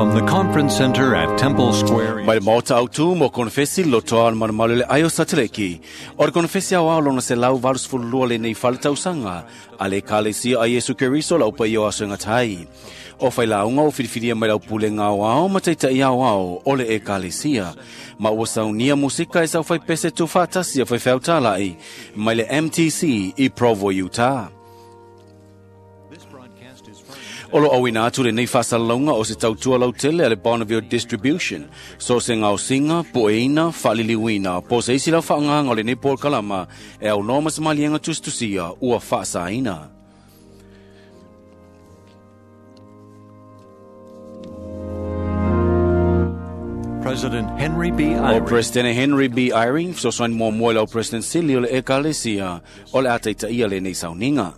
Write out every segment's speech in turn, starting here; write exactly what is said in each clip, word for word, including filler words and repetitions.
from the conference center at Temple Square. Mai mota autu mo konfesi lotoa man malule ayo sateleki. Or konfesi awa lona se lau varus fulua le nei falta usanga. Ale kalesi a Yesu Keriso la upa yo asenga tai. O fai la unga o firifiria mai lau pule ngā wao mataita ia wao ole e kalesia. Ma ua saunia musika e sau fai pese tu fatasi a fai feutala i. Mai le M T C i Provo, Utah. Olo awina atu le nei fasalonga o se tautua lau tele ale Bonneville Distribution. So se ngau singa, poeina, faliliwina, po se isi lau whaanganga o le nei por kalama e au nomas malienga tustusia ua whaasaina. President Henry B. O Eyring. President Henry B. Eyring, so soan mua mua lau President Silio le e kalesia o le ataita ia le nei sauninga.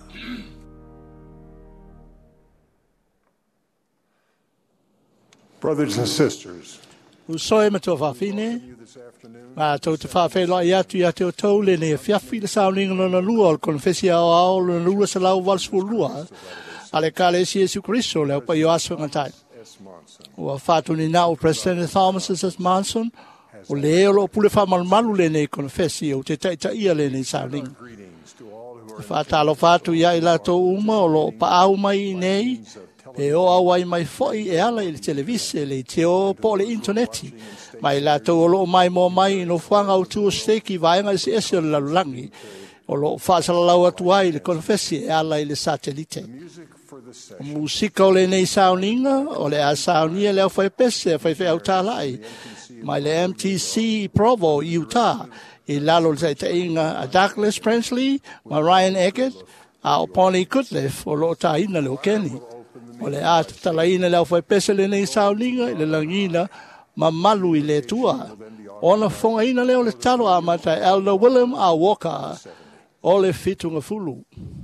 Brothers and sisters, Usoe ma tō whawhine, ma tō te whawhelo i atu i atu o tau le ne whiawhi le sauninga lona lua o konfesi ao ao lona lua sa lau walsfu lua, ale kale si Jesu Christo leo pa i o aso ngatai. Ua whātuni na o President Thomas S. Manson, o leo lo pule whamalmalu le ne konfesi o te taita ia le ne sauninga. Whātalo whātu ia i la tō uma o lo pa au mai nei, e o awai mai foi e ala i le televise le te o po le interneti mai la to lo mai mo mai no fanga o tu steki vainga se ese la langi o lo fa sala la atu ai le confessi e ala i le satellite musika o le nei sauninga o le a saunia le foi pese foi fe autalai mai le M T C Provo, Utah e lalo se te inga a Douglas Prensley ma Ryan Eckert a o Pony Cutliffe o lo ta ina le Kenny. O le a te talaina leo fai pese le nei sauninga i le langina ma malu i le tua. Ona fonga ina leo le talo a mata Elder William A. Walker o le fitunga fulu.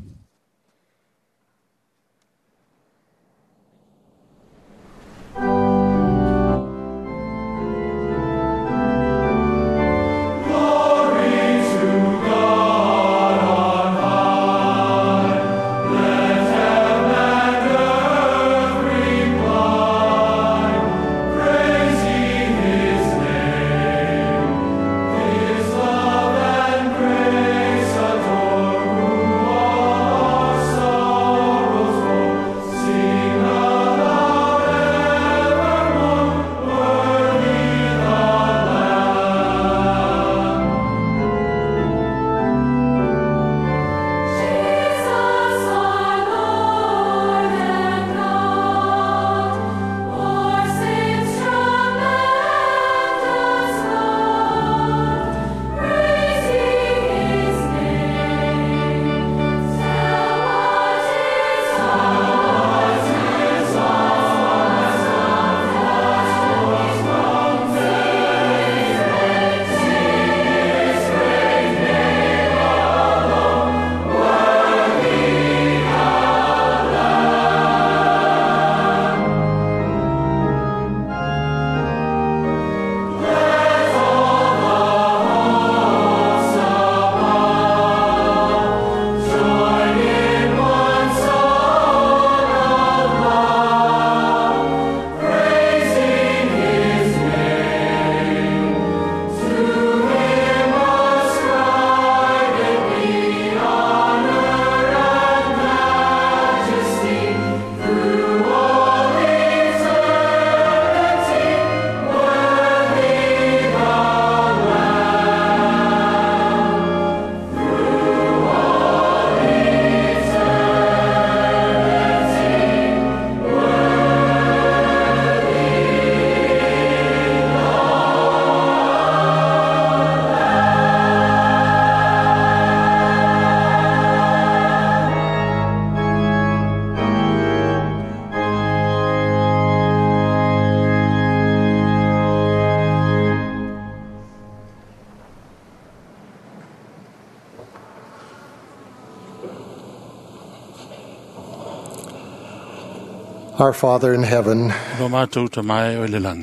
Our Father in heaven, Lo mātou ta mai o le langi.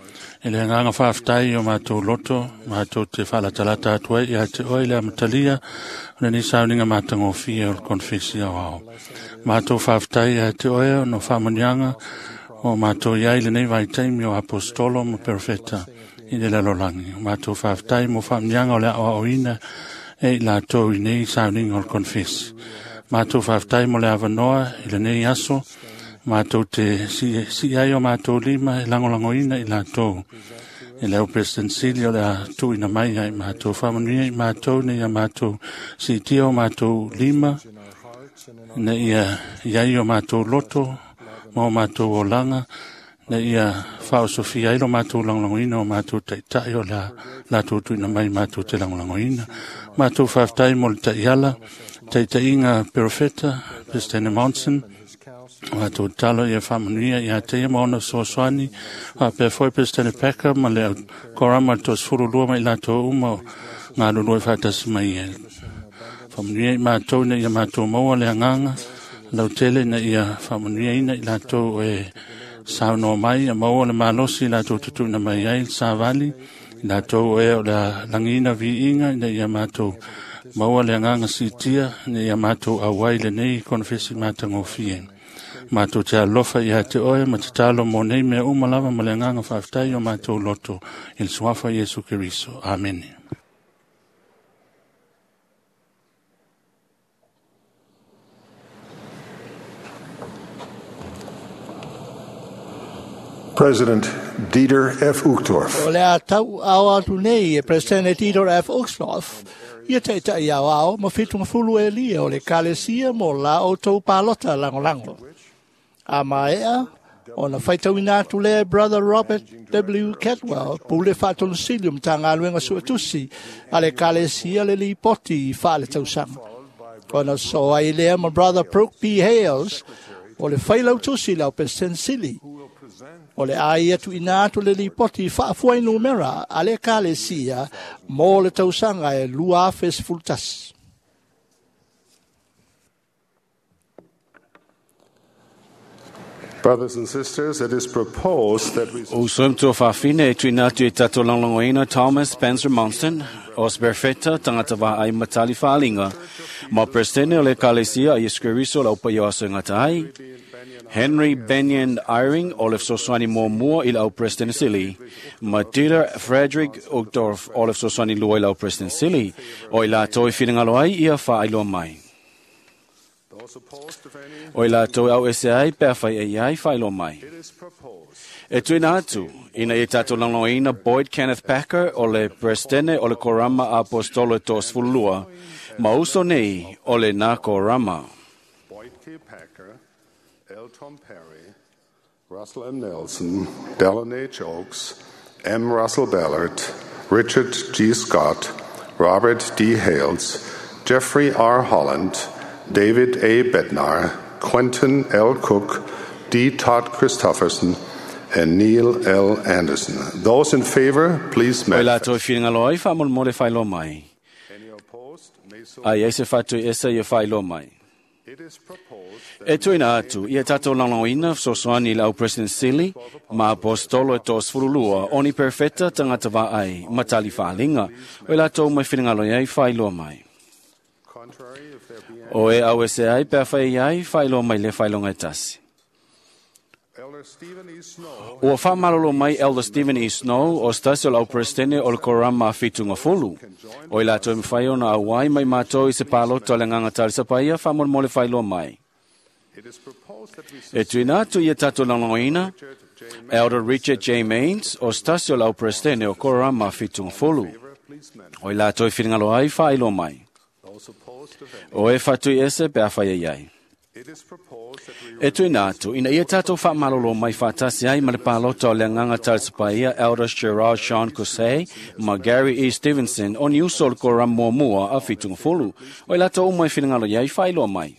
E le nganga whaafitai o mātou loto, mātou te whaalatalata atua i a te oile a matalia, o le ni sauninga mātango fia o konfesi au au. Mātou whaafitai a te oia no whamanianga, O mātou iai le nei vai taimi o apostolo mo perfeta i le lalolangi. O mātou whaftai mo whamnianga o le awa oina e la tau i nei sauning o confess. Mātou whaftai mo le avanoa i le nei aso. Mātou te si, si ai o mātou lima e langolangoina i la tau. E leo President Sili o le a tu ina mai ai mātou whamanuia i mātou nei a mātou si tio mātou lima. Na ia iai o mātou loto, mo mātou o langa, na ia whao Sofia ilo mātou langlangoina o mātou taitai o la, la tūtu ina mai mātou te langlangoina. Mātou whaftai mo le taiala, taitai inga Perfeta, President Monson, mātou talo ia whamanuia ia teia maona soaswani, a pe foi President Packer, ma le korama tos furulua mai lato uma ngā lulua whatas mai e. Whamanuia i mātou na ia mātou maua le anganga, lau tele na ia whamanuia ina i lātou e sauno mai, a maua le mālosi i lātou tutu na mai ai, sa vali, i lātou e o la langina vi inga, na ia mātou maua le anganga sitia, na ia mātou awai le nei konfesi mātango fie. Mātou te alofa i te oe, ma te talo mo nei mea umalava ma le anganga whaftai o mātou loto, il suafa Jesu Keriso. Amen. President Dieter F. Uchtdorf. O le a tau au atu nei e President Dieter F. Uchtdorf, ia te tai au au ma fitunga fulu e lia o le kalesia mo la o tau palota lango lango. A maea, o na whaitau inatu le Brother Robert W. Cadwell, pule whatonu silium ta ngā luenga suatusi, a le kalesia le li poti i whale tau sanga. O na so ai lea ma Brother Brooke B. Hales, o le whailau tusi lau President Sili. O le ai atu inatu le li poti whaafuai numera a le kalesia mo le tausanga e lua fes fultas. Brothers and sisters, it is proposed that we... O swim to whawhine e tui natu e tato langlangoina Thomas Spencer Monson, os berfeta tangata wa ai matali whaalinga, ma prestene o le kalesia a iskeriso la upa yoasa ngatai, Henry Benyon Eyring, Olaf Soswani Mormua, il au Preston Silly, Matilda Frederick Uchtdorf, Olaf Soswani Lua, il au Preston Silly, o ila toi whiringaloai ia wha ailo mai. O ila toi au ese ai, pēr whai e iai wha ailo mai. E tui nātu, ina i tato langloina Boyd Kenneth Packer, o le Prestene, o le Korama Apostolo tos fulua, ma uso nei, o le na Korama. Boyd K. Packer, L. Tom Perry, Russell M. Nelson, Dallin H. Oaks, M. Russell Ballard, Richard G. Scott, Robert D. Hales, Jeffrey R. Holland, David A. Bednar, Quentin L. Cook, D. Todd Christofferson, and Neil L. Anderson. Those in favor, please manifest. Any opposed, may so be. It is proposed E tui na atu, ia tato langloina sosoani lau President Silly, ma apostolo e tos furulua, oni perfeta tangata wa ai, matali whaalinga, o ila tau mai whiringalo iai whailo mai. O e au ese ai pēr whai iai whailo mai le whailonga e tasi. O whamalolo mai Elder Stephen E. Snow o stasi o lau Prestene o le korama fitunga fulu. O ila tau mwhai ona awai mai mātou i se pālota le nganga talisapaia whamon mo le whailo mai. E tui nātu ia tato langoina, Elder Richard J. Maines o stasi o lau Prestene o korama fitunga fulu. O ila tau whiringalo ai whailo mai. O e whatui ese pe awhai iai. E tui nātu, ina ia tātou whaamalolo mai whātasi ai ma le pālota o le nganga talisapaia Elders Gerard Sean Cosay ma Gary E. Stevenson o ni uso le koram mua a fitunga fulu. O i lata o mai whiringalo iai whailo mai.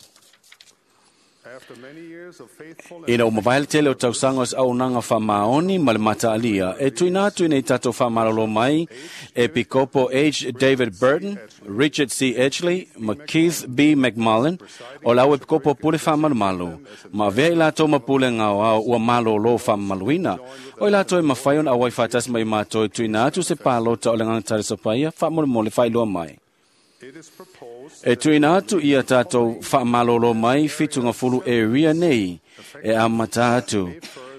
Ina o mawaile tele o tausangos au nanga whamaoni ma le mata alia. E tui nātu ina i tātou whaamalolo mai Episcopo H. David Burton, Richard C. Edgley, ma Keith B. McMullen, o lau Episcopo pule whamamalu, ma vea i lātou ma pule ngau au ua malo lo whamamaluina. O i lātou i mawhaion a wai whatas mai mātou tui nātu se pālota o le nganga tarisapaia whamamole whailoa mai. E tui nātu ia tātou whaamalolo mai fitunga fulu e ria nei e amata atu.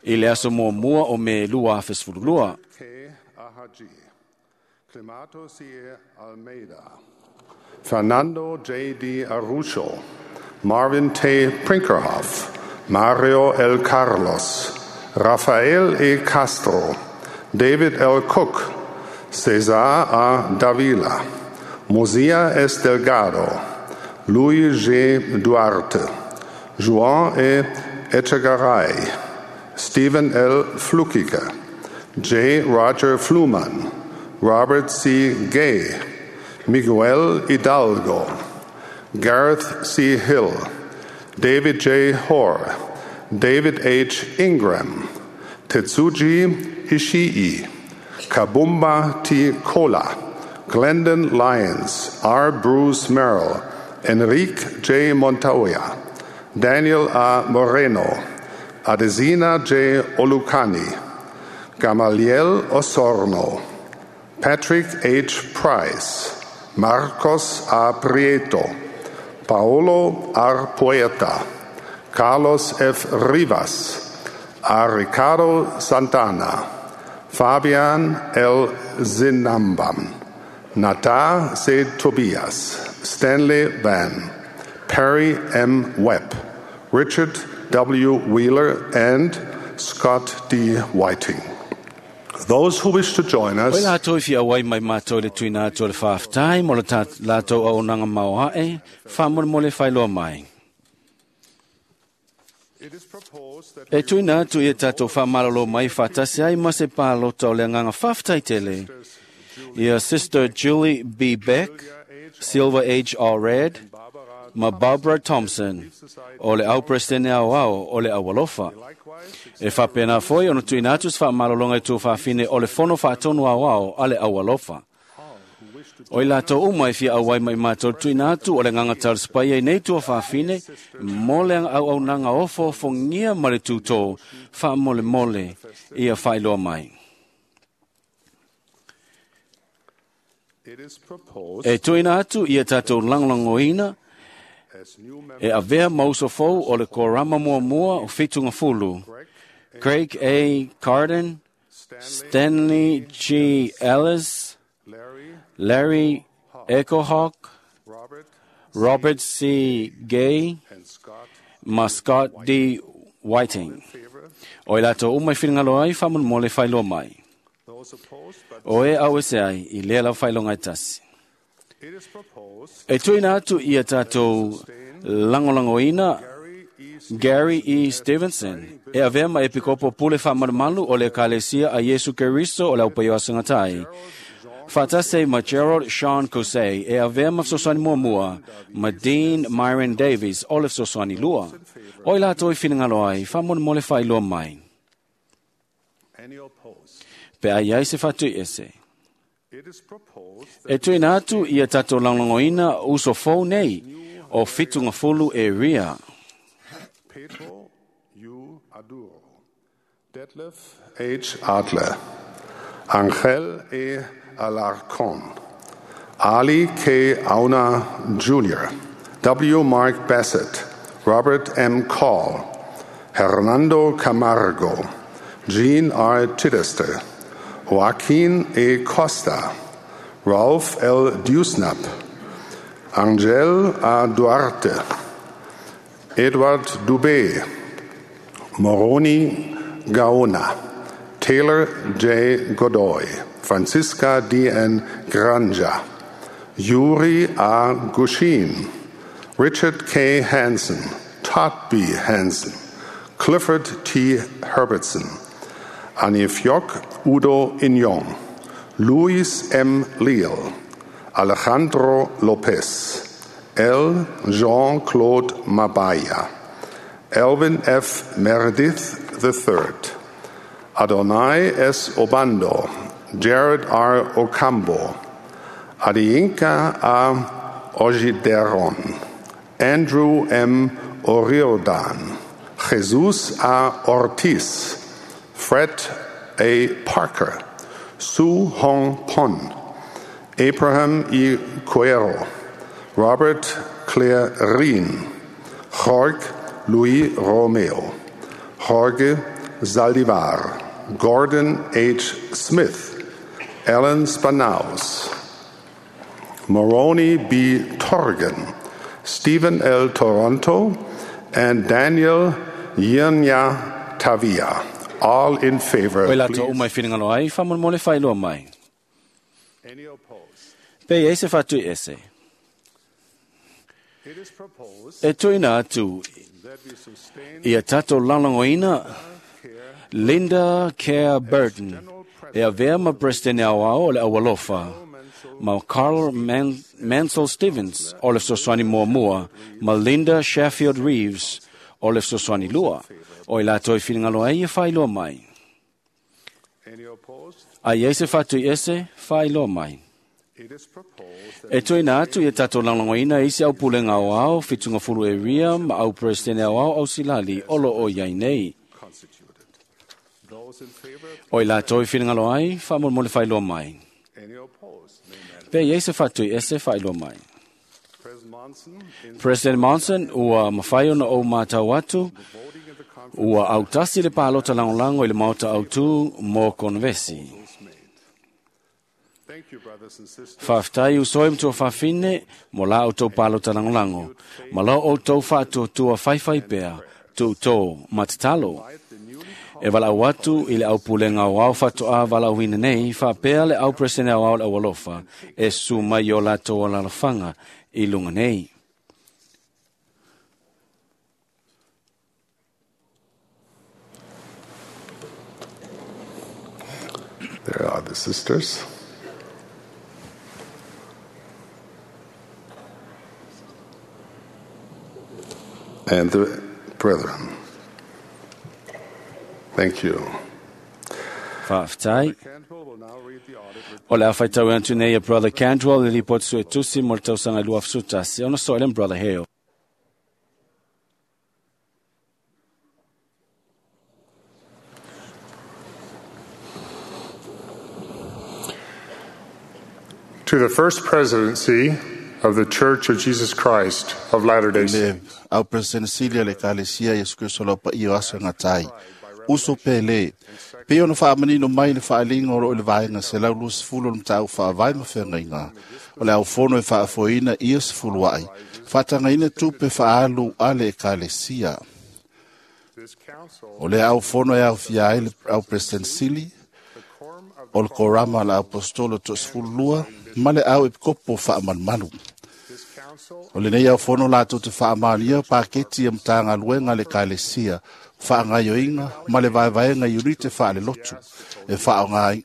I le aso mua mua o me lua fesfululua. K. Ahaji, Climato C. Almeida, Fernando J. D. Arujo, Marvin T. Prinkerhoff, Mario L. Carlos, Rafael E. Castro, David L. Cook, Cesar A. Davila, Mozia S. Delgado, Luis G. Duarte, Juan E. Echegaray, Stephen L. Flukiger, J. Roger Fluman, Robert C. Gay, Miguel Hidalgo, Gareth C. Hill, David J. Hoare, David H. Ingram, Tetsuji Ishii, Kabumba T. Kola, Glendon Lyons, R. Bruce Merrill, Enrique J. Montoya, Daniel A. Moreno, Adesina J. Olucani, Gamaliel Osorno, Patrick H. Price, Marcos A. Prieto, Paolo R. Poeta, Carlos F. Rivas, A. Ricardo Santana, Fabian L. Zinambam, Nata C. Tobias, Stanley Van, Perry M. Webb, Richard W. Wheeler, and Scott D. Whiting. Those who wish to join us, Oi lātou fi awai mai mātou le tuina atou le whaafitai, mo le lātou au nanga mauhae, whamon mo le whailoa mai. it is proposed that E tuina atu i tātou whamalolo mai whatasi ai ma se pālo tau le nganga whaafitai tele. Ia Sister Julie B. Beck, Silver H. Allred, ma Barbara Thompson, o le au presene au au, o le awalofa. E whapena foi, ono tuina atu sa whamalolonga i tū whawhine o le whono whaatonu au au, a le awalofa. O i lātou umai fia awai mai mātou tuina atu o le nganga tal spai ei nei tua whawhine, mo le au au nanga ofo fongia ma le tūtō, wha mole mole, ia whailoa mai. it is proposed E tuina atu ia tātou langlangoina, as new members e avea mausofou o le korama mua mua o fitunga fulu. Craig A. Carden, Stanley G. Ellis, Larry, Larry Echohawk, Robert, Robert C. Gay, and Scott ma Scott D. Whiting. favor. O i lato umai whingalo ai whamun mo le whailo mai. Those opposed, but O e au ese ai i lea lau whailo ngai tasi. it is proposed E tuina atu ia tātou langolangoina Gary E. Gary E. Stevenson e avea ma epikopo pule whamarimalu o le kalesia a Yesu Keriso o le upaio asangatai. Whatase ma Gerald Sean Kosei e avea ma sosani mua mua ma Dean Myron Davies o le sosani lua. O i lato i whingalo ai whamon mo le whailua mai. any opposed. Pe ai ai se whatu ese. It is proposed E tuina atu ia tātou langlongoina uso fau nei o fitunga fulu e ria. Pedro U. Aduro, Detlef H. Adler, Angel E. Alarcon, Ali K. Auna Junior, W. Mark Bassett, Robert M. Call, Hernando Camargo, Jean R. Chichester, Joaquin E. Costa, Ralph L. Dusnap, Angel A. Duarte, Edward Dubé, Moroni Gaona, Taylor J. Godoy, Francisca D. N. Granja, Yuri A. Gushin, Richard K. Hansen, Todd B. Hansen, Clifford T. Herbertson, Anifiok Udo Inyong, Luis M. Leal, Alejandro Lopez, L. Jean-Claude Mabaya, Elvin F. Meredith the third, Adonai S. Obando, Jared R. Ocambo, Adiinka A. Ojideron, Andrew M. Oriodan, Jesus A. Ortiz, Fred A. Parker, Su Hong Pon, Abraham E. Cuero, Robert Claire Rien, Jorge Luis Romeo, Jorge Zaldivar, Gordon H. Smith, Alan Spanaus, Moroni B. Torgan, Stephen L. Toronto, and Daniel Yirnya Tavia. All in favor, Oila to please. umai whiringalo ai, whamon mole whailo mai. Any opposed? Pe ese whatu ese. It is proposed E tuina atu, that we sustain ia tato lalangoina, Linda Care Burton, e a vea ma Preston au au le awalofa, ma Carl Man Mansell Stevens, o le soswani mua mua, ma Linda Sheffield Reeves, o le soswani lua, o i la toi whiringalo ai e whailo mai. any opposed. Ai ese whatu ese, whailo mai. It is proposed that E tuina atu e tato lalangoina isi au pulenga au au, fitunga fulu e ria, ma au Preston au au au silali, olo o iai nei. constituted. Those in favor, O i la toi whiringalo ai, whamon mole whailo mai. any opposed. Amen. Pe ese whatu ese, whailo mai. President Monson, in President Monson, ua mawhai ona o mātau atu, voting in the conference ua autasi le pālota langolango i le mauta autu mō konvesi. made. Thank you, brothers and sisters. Whaftai usoi mtua whawhine, mo la o tau pālota langolango, ma la o tau whātua tua whaiwhai pēr, tu tō matatalo. E wala watu i le au pulenga o au whatua wala wina nei, wha pēr le au presene au au le awalofa, e su mai o la tō la whanga i lunga nei. There are the sisters. And the brethren. Thank you. Whaftai. Cantwell will now read the audit report. O le awhai tau antu nei a Brother Cantwell, le report su e tusi mo le tausanga lua fsutasi. Ona soilen Brother Hale. To the First Presidency of the Church of Jesus Christ of Latter-day Saints. le au presidencia le kalesia Yesu Kristo lo pa io asa ngatai uso pele pe ona fa mani no mai le fa linga o le vai na se la lus fulo no tau fa vai ma fenga o le au fono e fa foina ies fulwai fa tanga ina tu pe fa alu ale kalesia This council, o le au fono e au fia le au presidencia quorum of o le korama la apostolo to sfulua ma le au e kopo fa man manu this council o le nei au fono la tu te fa amalia paketi e mtanga luenga le kalesia fa ngayo inga ma le vai vai nga unite fa le lotu e fa ngai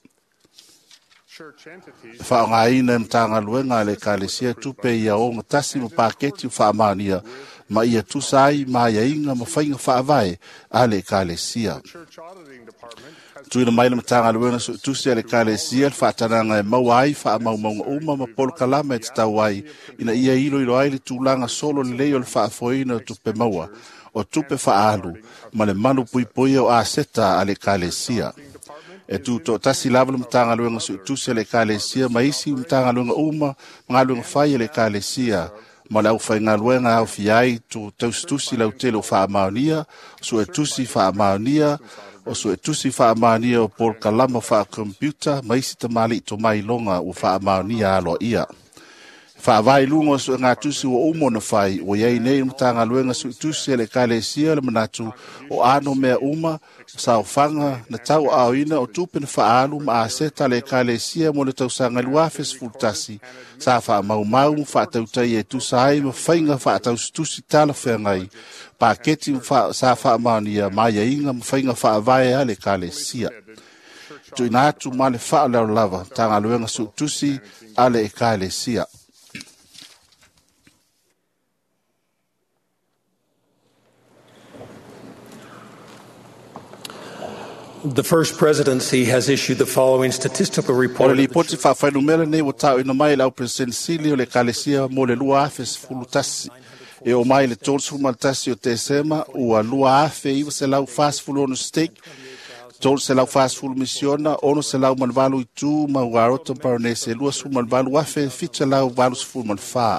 church entities fa ngai na mtanga luenga le kalesia tu pe ia o ngtasi mo paketi fa amalia ma ia tu sai ma ia inga ma fa inga fa vai ale kalesia church auditing department has tu ina mai le mtanga luenga su tu se le kalesia fa tananga e mawai fa mau mau uma ma pol kalama e tawai ina ia ilo ilo ai le tulanga solo le leo le fa foina tu pe maua o tupe faalu ma le malu pui pui o a seta ale kalesia e tu to tasi lava mtanga luenga su tu se le kalesia ma isi mtanga luenga uma mga luenga fai le kalesia ma lau fai ngā luenga au fiai tu taus tusi lau telo faa maonia su e tusi faa maonia o su e tusi faa maonia o por kalama faa computer ma isi tamali to mai longa o faa maonia alo ia fa vai lungo so nga tusi o umo na fai o yai nei mtanga luenga su tusi le kalesia le manatu o ano mea uma sa o fanga na tau awina o tupen fa alu ma seta le kalesia mo le tau sanga luafes fultasi sa fa mau mau fa tau tai e tu sai ma fainga fa tau tusi tala fengai pa keti fa sa fa mania ma ya inga ma fainga fa vai ale kalesia tu inatu ma le fa la lava tanga luenga su tusi ale kalesia. The First Presidency has issued the following statistical O le report. lipoti fa fainu mele nei o tau ina mai lau presidentsili o le kalesia mo le lua afe sfulu tasi. E o mai le tolu sfulu tasi o te sema ua lua afe iwa se lau fast fulu ono stake. Tolu se lau fast fulu misiona, ono se lau manvalu i tu ma ua roto paronese lua su manvalu afe ficha lau valu sfulu manfaa.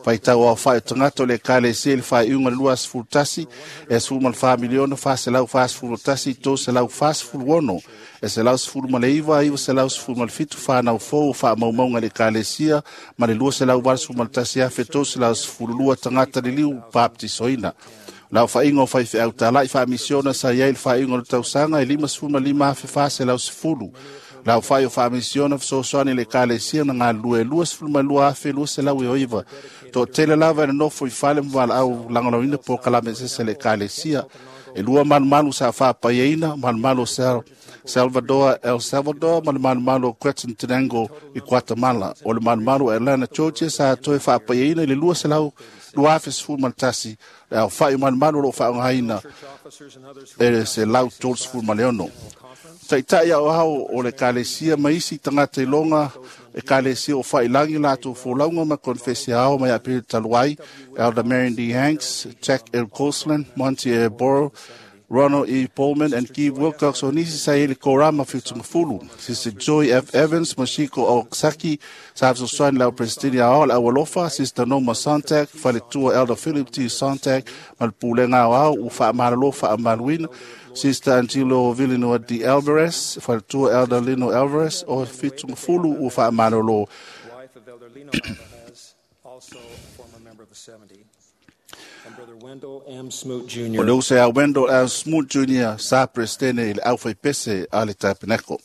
Faitau au fai tangata le kale se le fai unga luas fultasi e su mal fa miliona fa se lau fas fultasi to se lau fas fulwono e se lau ful mal iva iva se lau ful mal fitu fa na fo fa mau mau le kale sia ma le lua se lau var su mal tasi a feto se lau ful lua tangata le liu papti soina lau fa ingo fai fe auta lai fa misiona sa ia il fa ingo tau sanga e lima ful mal lima fe fa se lau fulu lau fai o fa misiona so soani le kale sia na ngā lua lua ful mal lua fe lua se lau e iva to tele lava no foi fale mal au langalawina po kalame se le kalesia e lua man malu sa fa paina man malu sa Salvador El Salvador man man malu Quetzaltenango i Guatemala o le man malu Atlanta Georgia sa to fa paina le lua se lau lua fes fu maltasi au fa man malu lo fa haina e se lau tools fu maleono tai tai au hau o le kalesia maisi tangata longa e kalesia o fai langi lato fo launga ma confessiao mai apil taluai Elder Marion D. Hanks, Jack L. Coastland, Monty E. Borough, Ronald E. Pullman, and Keith Wilcox o nisi sa ele korama fitunga fulu. Sister Joy F. Evans, Mashiko Oksaki, Sabso Swan Lau Presidente Aol Awalofa, Sister Noma Sontag, Faletua Elder Philip T. Sontag, Malpulenga Au, Ufa Amaralofa Amalwin, Sister Angelo Villanueva D. Alvarez, Faletua Elder Lino Alvarez, o fitunga fulu Ufa Amaralo. Wife of Elder Lino Alvarez, also a former member of the seventy. And Brother Wendell M. Smoot Junior O leu se a Wendell M. Smoot Junior sa prestene il au fai pese ale tapeneko.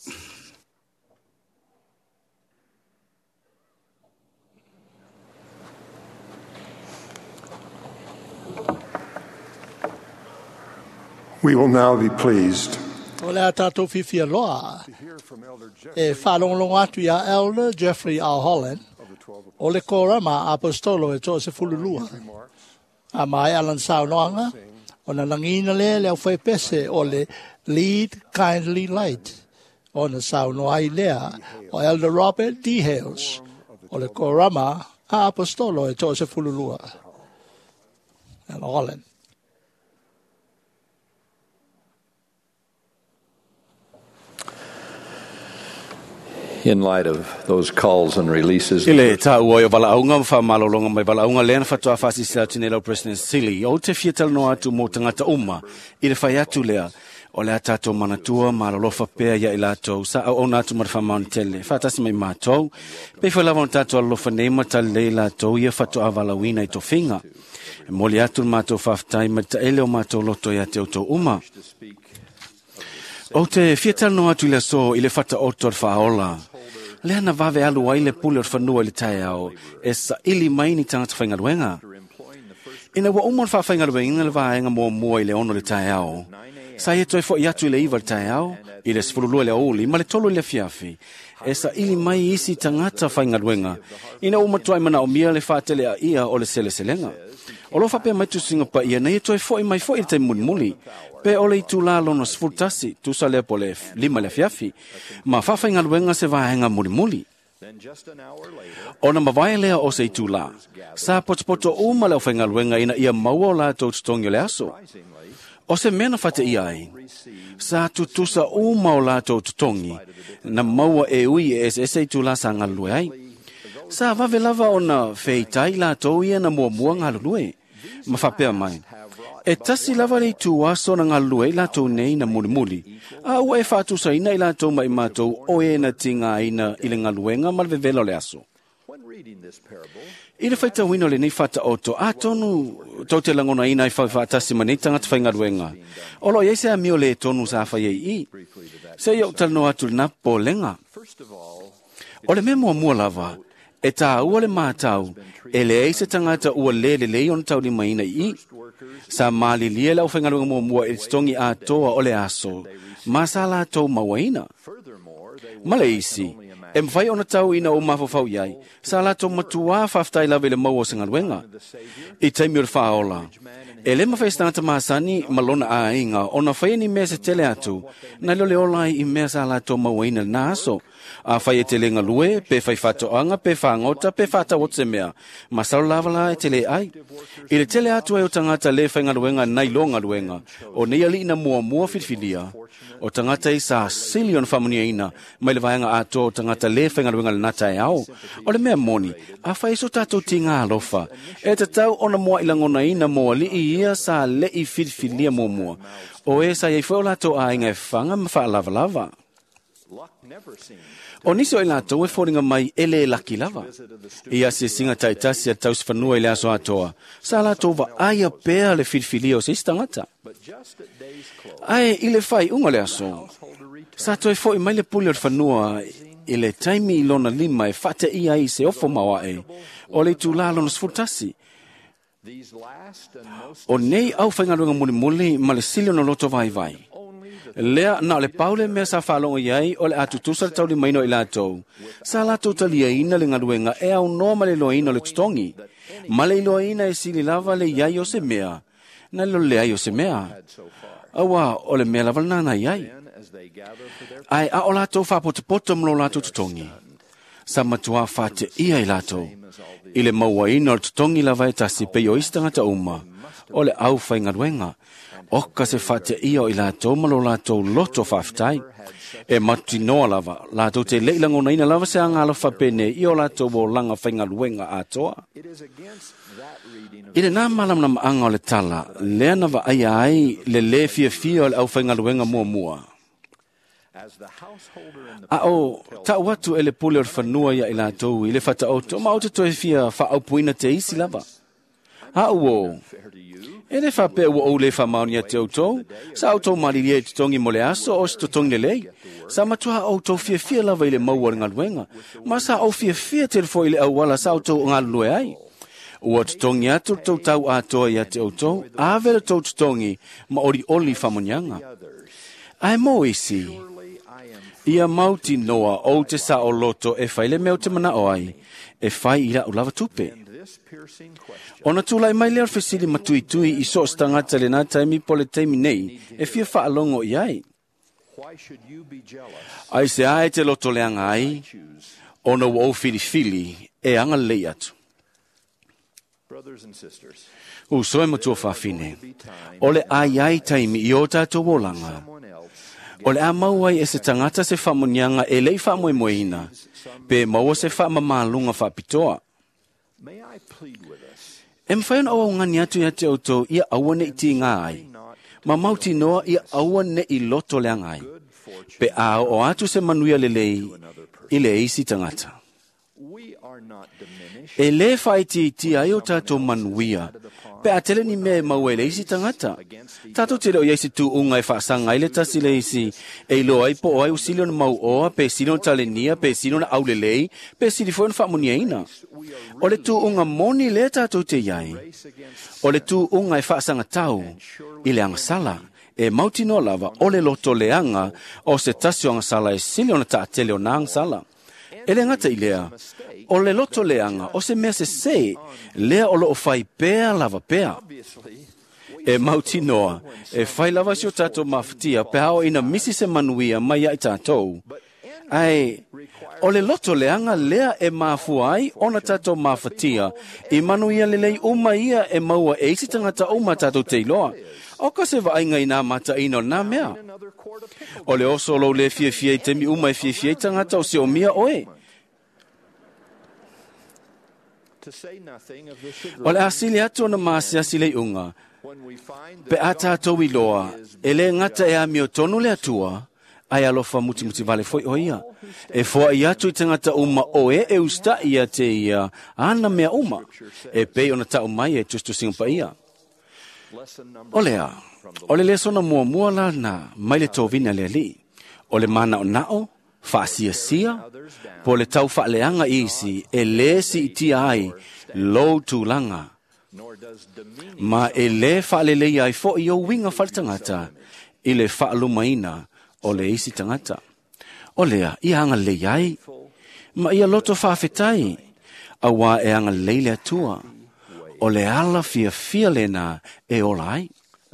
We will now be pleased O le atato fifia loa e whalonglong atu ia Elder Jeffrey R. Holland o le korama apostolo e Joseph Fululua. A mai Alan Saunoanga o na langina le le au fai pese o le Lead Kindly Light o na saunoai lea o Elder Robert D. Hales o le korama a apostolo e Joseph Fululua. And Holland. In light of those calls and releases. Ile ta ua wala aunga fa malolonga mai wala aunga lena fatua fasi sila tinelo President Silly o te fiatal no atu mo tangata uma ile fai atu lea o le atato manatua malolofa pea ya ilato sa au ona atu marfa mauntele fatasi mai matou pe fa lava tato alofa neima tal leila to ia fatua valawina i to finga moli atu matou faftai mata ele o matou loto ya te auto uma o te fiatal no atu ile so ile fata otor faola le ana vave alu ai le pule o whanua le tae au e sa ili mai ni tangata whaingaruenga. Ina wa umon wha whaingaruenga le vaenga mua mua i le ono le tae au. Sa e toi fo i atu i le iwa le tae au, i le sfurulua le auli, ma le tolo le fiafi. E sa ili mai isi tangata whaingaruenga. Ina umatua i mana o mia le whaatele a ia o le sele selenga. O lo whapea mai tu singa pa ia, nei e toi fo i mai fo i le te muni muli. Pe ole i tū la lono sfurtasi, tu sa le po le lima le fiafi, ma whawhainga luenga se vahenga muli muli. O na mawai lea o se i tū la, sa potopoto uma leo whainga luenga ina ia maua o la tau tutongi le aso. O se mena whate ia ai, sa tutusa uma o la tau tutongi, na maua e ui e se se i tū la sa ngalue ai. Sa vave lava o na feitai la tau ia na mua mua ngalue, ma whapea mai. E tasi lava rei tu aso na ngalue i lato nei na muli muli. A ua e whātu sa ina i lato mai mātou o e na tinga ina i le ngaluenga malve velo le aso. I le whaita wino le nei whata oto, a tonu tau te langona ina i whaatasi ma nei tangata whai ngaluenga. Olo i se a mio le tonu sa whai i. Se iau talno atu na po lenga. O le memo mua lava, e tā ua le mātau, e le eise tangata ua le le le on tau ni maina i. Sa mali lia lau whaingaruenga mua mua e tongi a toa o le aso, ma sa la tau mawaina. Male isi, e mwhai ona tau ina o mawhawhau iai, sa la tau matua whaftai lawe le maua sangaruenga. I taimi o le whaola. E le mawhai stangata maasani malona a inga, o na whai ni mea se tele atu, na lole olai i mea sa la tau mawaina na aso. A whai e tele ngalue, pe whai whatoanga, pe whangota, pe whata wotse mea. Masaro lavala e tele ai. I le tele atu e o tangata le whai ngaruenga nai lo ngaruenga. O nei ali ina mua mua whitwhilia. O tangata i sa silion whamunia ina, mai le vaenga ato o tangata tangata le whenga runga le nata e au. O le mea moni, a whai so tātou tinga alofa. E te tau ona moa ilangona ina moa li i ia sa le i whirwhiria moa moa. O e sa iei whao lato a inga e whanga ma wha lava lava. O nisi o i lato e whoringa mai ele e laki lava. Ia se singa taitasi a tau sifanua i le aso atoa. Sa lato va aia pēa le whirwhiria o se istangata. Ai, i le whai unga le aso. Sa toi fo i mai le puli o le whanua i le taimi i lona lima e whate ia i se ofo mawa e. O le tu lalo na sfurtasi. O nei au whaingarunga muli muli ma le silio na loto vai vai. Lea na le paule mea sa whalonga iai o le atutusa le tauli maino i latou. Sa latou talia ina le ngaruenga e au noa ma le loaina o le tutongi. Ma le loaina e sili lava le iai o se mea. Na lo le ai o se mea. Awa o le mea lava nana iai. Ai a o latou whapotapoto mlo latou tutongi. Sa matua whate ia i latou. I le maua ina o le tutongi lava e tasi pe o istangata uma. O le au whaingaruenga. Oka se whate ia o i latou malo latou loto whaftai. E mati noa lava. Latou te leilango na ina lava se angalo whapene i o latou o langa whaingaruenga atoa. I le nā malam na maanga o le tala, lea na wa ai ai le le fia fia o le au whaingaruenga mua mua. A o, ta watu e le pule o le whanua ia i latou i le whata auto, ma auto toe fia wha au puina te isi lava. A uo, e le whape ua ou le whamaoni a te auto, sa auto marili e tutongi mo le aso o si tutongi le lei. Sa matua auto fia fia lava i le maua ngaruenga, ma sa au fia fia te fo i le awala sa auto ngalue ai. Ua tutongi atu tau tau atoa i a te auto, a vele tau tutongi ma ori oli whamonyanga. Ai mo isi, ia mauti noa o te sa o loto e whaile meo te mana o ai, e whai ira u lava tupe. Ona tūlai mai leo whesili matui tui i so stangata le nā taimi po le taimi nei, e fia whaalongo i ai. Ai se ae te loto leanga ai, ona ua o fili fili, e anga lei atu. U soe matua whawhine, o le ai ai taimi i o tātou wolanga. O le a mauai e se tangata se whamonyanga e lei whamoe moeina, pe maua se whamamalunga whapitoa. E mwhayon awa ngani atu ia te auto ia awane i ti ngā ai, ma mauti noa ia awane i loto le angai, pe a o atu se manuia le lei i le eisi tangata. E le whaiti ti ai o tātou manuia, pe a tele ni mea maua e le isi tangata. Tātou te reo iaisi tu unga e whaasanga i le tasi le isi, e ilo ai po ai usilo na mau oa, pe silo na talenia, pe silo na au le lei, pe sili fo na whaamonia ina. O le tu unga moni le tātou te iai. O le tu unga e whaasanga tau, i le angasala, e mauti no lava, o le loto leanga, o se tasi o angasala e silo na taatele o na angasala. E le ngata i lea, o le loto leanga, o se mea se se, lea o lo o whai pēa lava pēa. E mauti noa, e whai lava si o tātou mawhatia, pe hao ina misi se manuia mai ai tātou. Ai, o le loto leanga lea e mafua ai, ona tātou mawhatia, i manuia le lei uma ia e maua e isi tangata uma tātou te iloa. O ka se wa ainga i nā mata ino nā mea. O le oso lo le fie fie te mi uma e fie fie tangata o se o mia oe. O le asili atu na maasi asile unga. Pe a tātou i loa, e le ngata e a mio tonu le atua, ai alofa muti muti vale foi o ia. E foa i atu i tangata uma oe e usta ia te ia, ana mea uma. E pei ona tau mai e tustu singa pa ia. O lea, o le leso na mua mua la na, mai le tovina le li. O le mana o nao, whaasia sia, po le tau whaaleanga isi, e le si i tia ai, lou tūlanga. Ma e le whaalelei ai fo i o winga whaletangata, i le whaalumaina o le isi tangata. O lea, i anga le ai, ma ia loto whaafetai, awa e anga leile atua. O le ala fia fia lena e olai.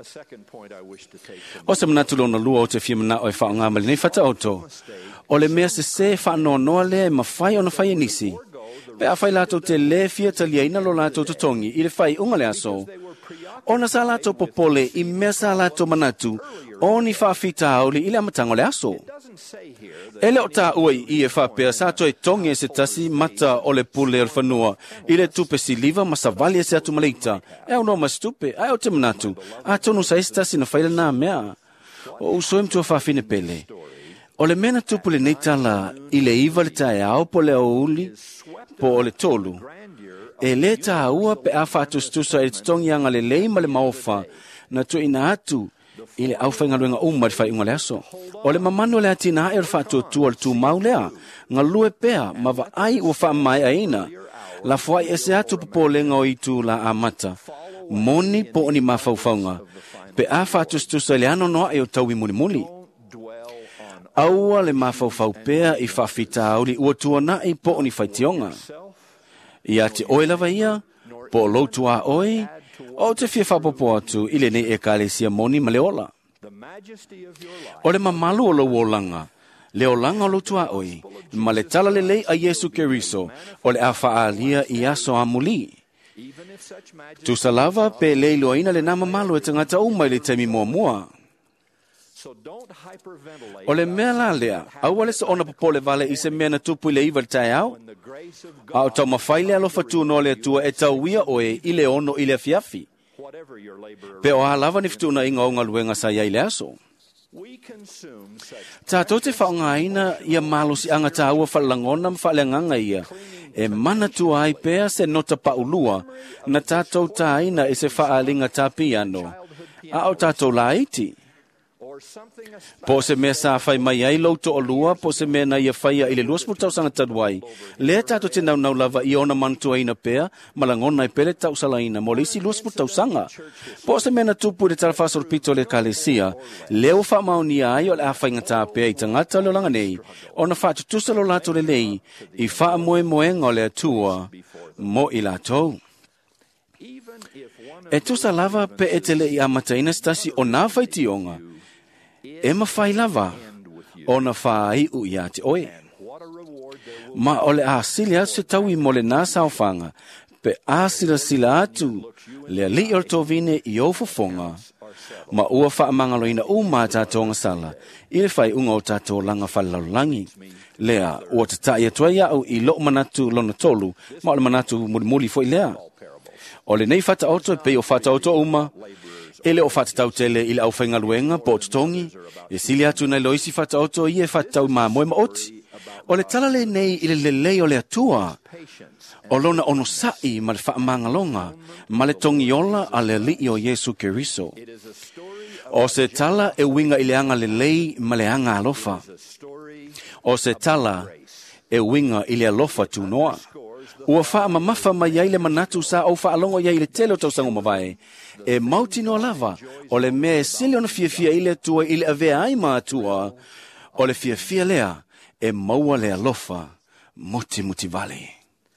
O se manatu lona lua o te fia mana o e whaonga mali nei whata auto. O le mea se se whaanoa noa le ma whai o na whai nisi. Pe a whai lato te le fia talia ina lo lato tutongi i le whai unga le aso. Ona sa lato popole i mea sa lato manatu, oni whawhita auli i le amatango le aso. Ele o tā ua i e whapea sa toi tongi e se tasi mata o le pule al whanua, i le tupe si liva ma sa vali e se atu maleita. E au no ma stupe, ai o te manatu, a tonu sa e se tasi na whaila nā mea. O usoem tua whawhine pele. O le mena tupu le neitala i le iwa le tae au po le au uli, po o le tolu. E le tā ua pe a whātustusa e tutongi anga le leima le maofa, na tu ina atu, i le au whainga luenga umma le whai unga le aso. O le mamano le atina e le whātua tua le tū mau lea, ngā lue pea, ma wa ai ua wha mai aina. La whai e se atu po le ngā o itu la amata. Moni po oni mawhauwhaunga, pe a whātustusa le ano noa e o tau i muli muli. Aua le mawhauwhau pea i whawhita auli ua tua na i po oni whaitionga. Ia te oe lava ia, po loutua oi, o te fia whapopo atu i le nei e kālesia moni ma leola. O le mamalu o lau olanga, le olanga o loutua oi, ma le tala le lei a Yesu Keriso, o le a whaalia i aso amuli. Tu salava pe leilo ina le nama malu e tangata umai le temi mua mua. O le mea la lea, au ale sa ona popole vale i se mea na tupu i le iwa le tae au. Au tau mawhaile alo fatu no le atua e tau wia oe i le ono i le fiafi. Pe o halava ni fitu na inga o ngā luenga sa iai le aso. Tātou te whaonga ina ia malusi anga tā ua whalangona ma whalanganga ia. E mana tua ai pea se nota paulua na tātou tā ina e se whaalinga tā piano. A o tātou la iti. Po se mea sa whai mai ai lauto o lua, po se mea na ia whaia i le luas putau sanga taduai. Lea tātou te nau nau lava i ona mantua ina pea, malangona i pele tau salaina, mo le isi luas putau sanga. Po se mea na tupu i le talafasor pito le kalesia, leo wha mauni ai o le awhai ngata pea i tangata leo langa nei, ona wha tutusa lo lato le lei, i wha moe moenga o le atua, mo i latou. E tusa lava pe e tele i amataina stasi o nā whai tionga. E ma whai lava, o na whai u ia te oe. Ma ole a sili atu se tau i mole nā saofanga, pe a sila sila atu, le li o tovine i o fofonga. Ma ua wha amangalo ina u mā tātonga sala, i le whai unga o tātou langa whalaulangi. Lea, ua te tai atua ia au i lo manatu lona tolu, ma ole manatu muli muli fo i lea. O le nei whata auto e pe o whata auto uma, ele o whata tau tele i le au whainga luenga po tutongi, e sili atu nei loisi whata auto i e whata tau mā moe ma oti. O le tala le nei i le lelei o le atua, o lona ono sai ma le whaamangalonga, ma le tongi ola a le li o Yesu Keriso. O se tala e winga i le anga lelei ma le anga alofa. O se tala e winga i le alofa tu noa. Ua wha ma mafa ma iai le manatu sa au wha alongo iai le tele o tau sango mawai. E mauti no lava, o le mea sili ona fia fia ile tua ile avea ai maatua, o le fia fia lea, e maua le alofa, muti muti vale.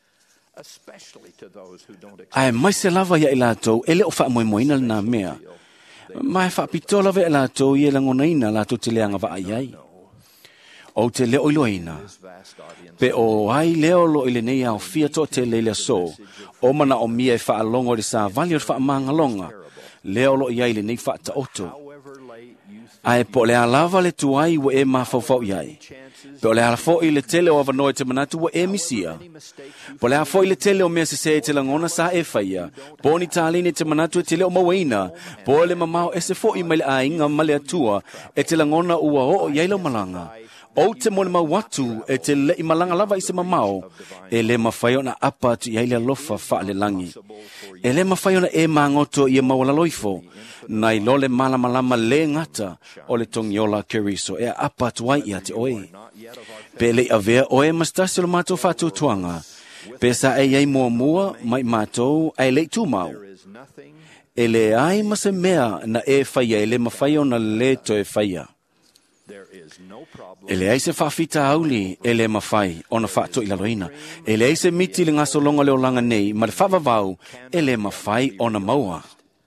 Ai mai se lava ia ilatou, ele o wha moe moina le nā mea. Mai wha pitola ve ilatou i e langona ina lato te leanga wa ai ai. O te leo iloina. Pe o ai leo lo ile nei au fia to te leile so. O mana o mia e wha alongo le sa vali o wha amanga longa. Leo lo iai le nei wha ta oto. Ai po le alava le tuai wa e mawhauwhau iai. Pe o le alafo i le tele o avanoe te manatu wa e misia. Po le alafo i le tele o mea se se te langona sa e whaia. Po ni tāline te manatu e tele o mawaina. Po le mamao e se fo i mai le ainga ma le atua e te langona ua o iai lau malanga. O te mone mau watu e te le i malanga lava i se mamao, e le mawhai ona apa tu iai le alofa wha le langi. E le mawhai ona e mangoto i e mawala loifo, nai lo le malamalama le ngata o le tongiola Keriso, e apa tu wai ia te oe. Pe le avea oe mastasi lo mato whatu tuanga, pe sa e iai mua mua mai mato ai le tu mau. E le ai mase mea na e whaia, e le mawhai ona le to e whaia. E le aise whawhita auli e le mawhai o na whaato i laloina. E le aise miti le ngaso longa leo langa nei ma le whawawau e le mawhai o na maua.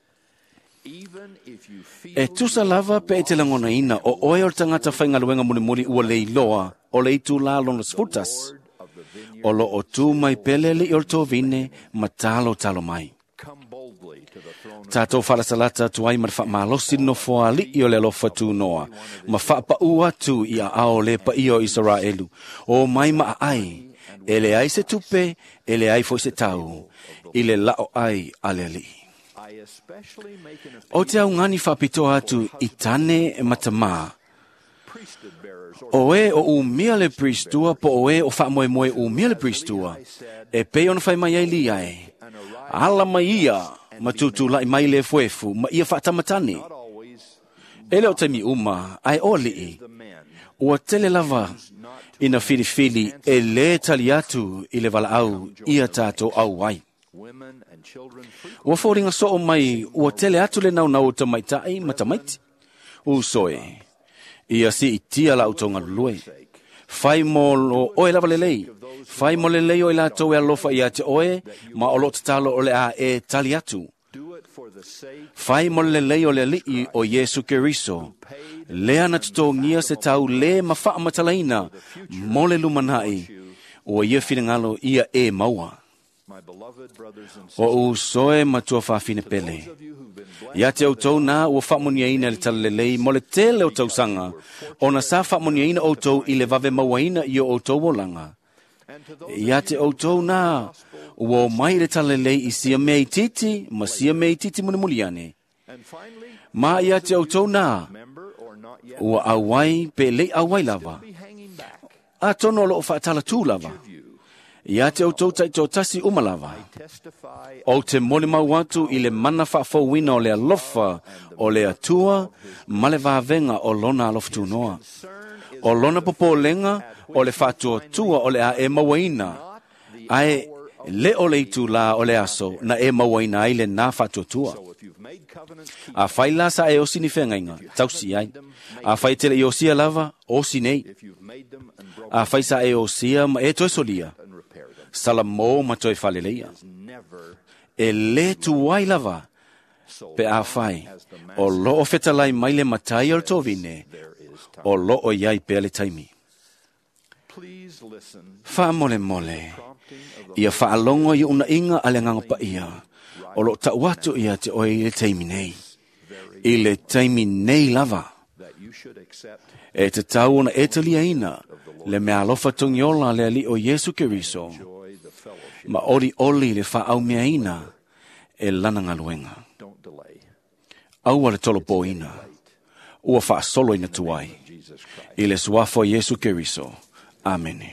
E tusa lava pe e te langona ina o oe o tangata whainga luenga muni muni ua le iloa o le itu la lona sputas. O lo o tu mai pele li o le tō vine ma talo talo mai. Tātou whalasalata tuai ma wha malosi no fua li i o le lofa tū noa. Ma wha pa ua tu i a ao le pa i o Israelu. O mai ma ai, ele ai se tupe, ele ai fo se tau, i le lao ai ale li. O te au ngani whapito atu i tane e matama. O e o umia le pristua po o e o wha moe moe umia le pristua. E pe on whai mai ai li ai. Ala mai ia. Ma tutu lai mai le fuefu, ma ia whaatamatani. Ele o te mi uma, ai o lii. Ua tele lava, ina whiriwhiri, e le tali atu i le wala au, ia tātou au wai. Ua whoringa so o mai, ua tele atu le nau nau ta maitai, ma ta maiti. Usoe, ia si i tia la utonga lue. Fai mo lo oe lava le lei. Fai mo le lei o la to e alofa i te oe, ma o lo te talo o le a e tali atu. Fai mo le lei o le li o Yesu Keriso. Lea na tuto ngia se tau le ma wha matalaina, mo le lumanai, o ia whiringalo ia e maua. O usoe matua whawhine pele. Ia te au tau nā ua whamuniaina le talalelei mo le tele o tau sanga, o na sa whamuniaina o tau i le vave mawaina i o tau wolanga. Ia te au tau nā ua mai le talalelei i sia mei titi, ma sia mei titi mune muliane. Ma ia te au tau nā ua awai pe le awai lava. A tono lo o whaatala tū lava. Ia te au tau tai tō tasi umalava. O te mole mau atu i le mana whaafauina o le alofa, o le atua, ma le vāvenga o lona alofa tūnoa. O lona popo lenga, o le whaatua tua o le a e mawaina. Ai le o le itu la o le aso, na e mawaina ai le nā whaatua tua. A whai la sa e osi ni whengainga, tausi ai. A whai tele i osia lava, osi nei. A whai sa e osia ma e toi solia. Sala mō ma toi whaleleia. E le tuai lava, pe a whai, o lo o whetalai mai le matai o tō vine, o lo o iai pe le taimi. Wha mole mole, ia whaalongo i una inga ale nganga pa ia, o lo ta watu ia te oi le taimi nei. I le taimi nei lava. E te tau na e talia ina, le mea alofa tongiola le ali o Yesu Keriso. Ma ori oli le wha au mea ina, e lana ngaluenga. Aua le tolo po ina, ua wha solo ina tuai, i le suafo Yesu Keriso. Amen.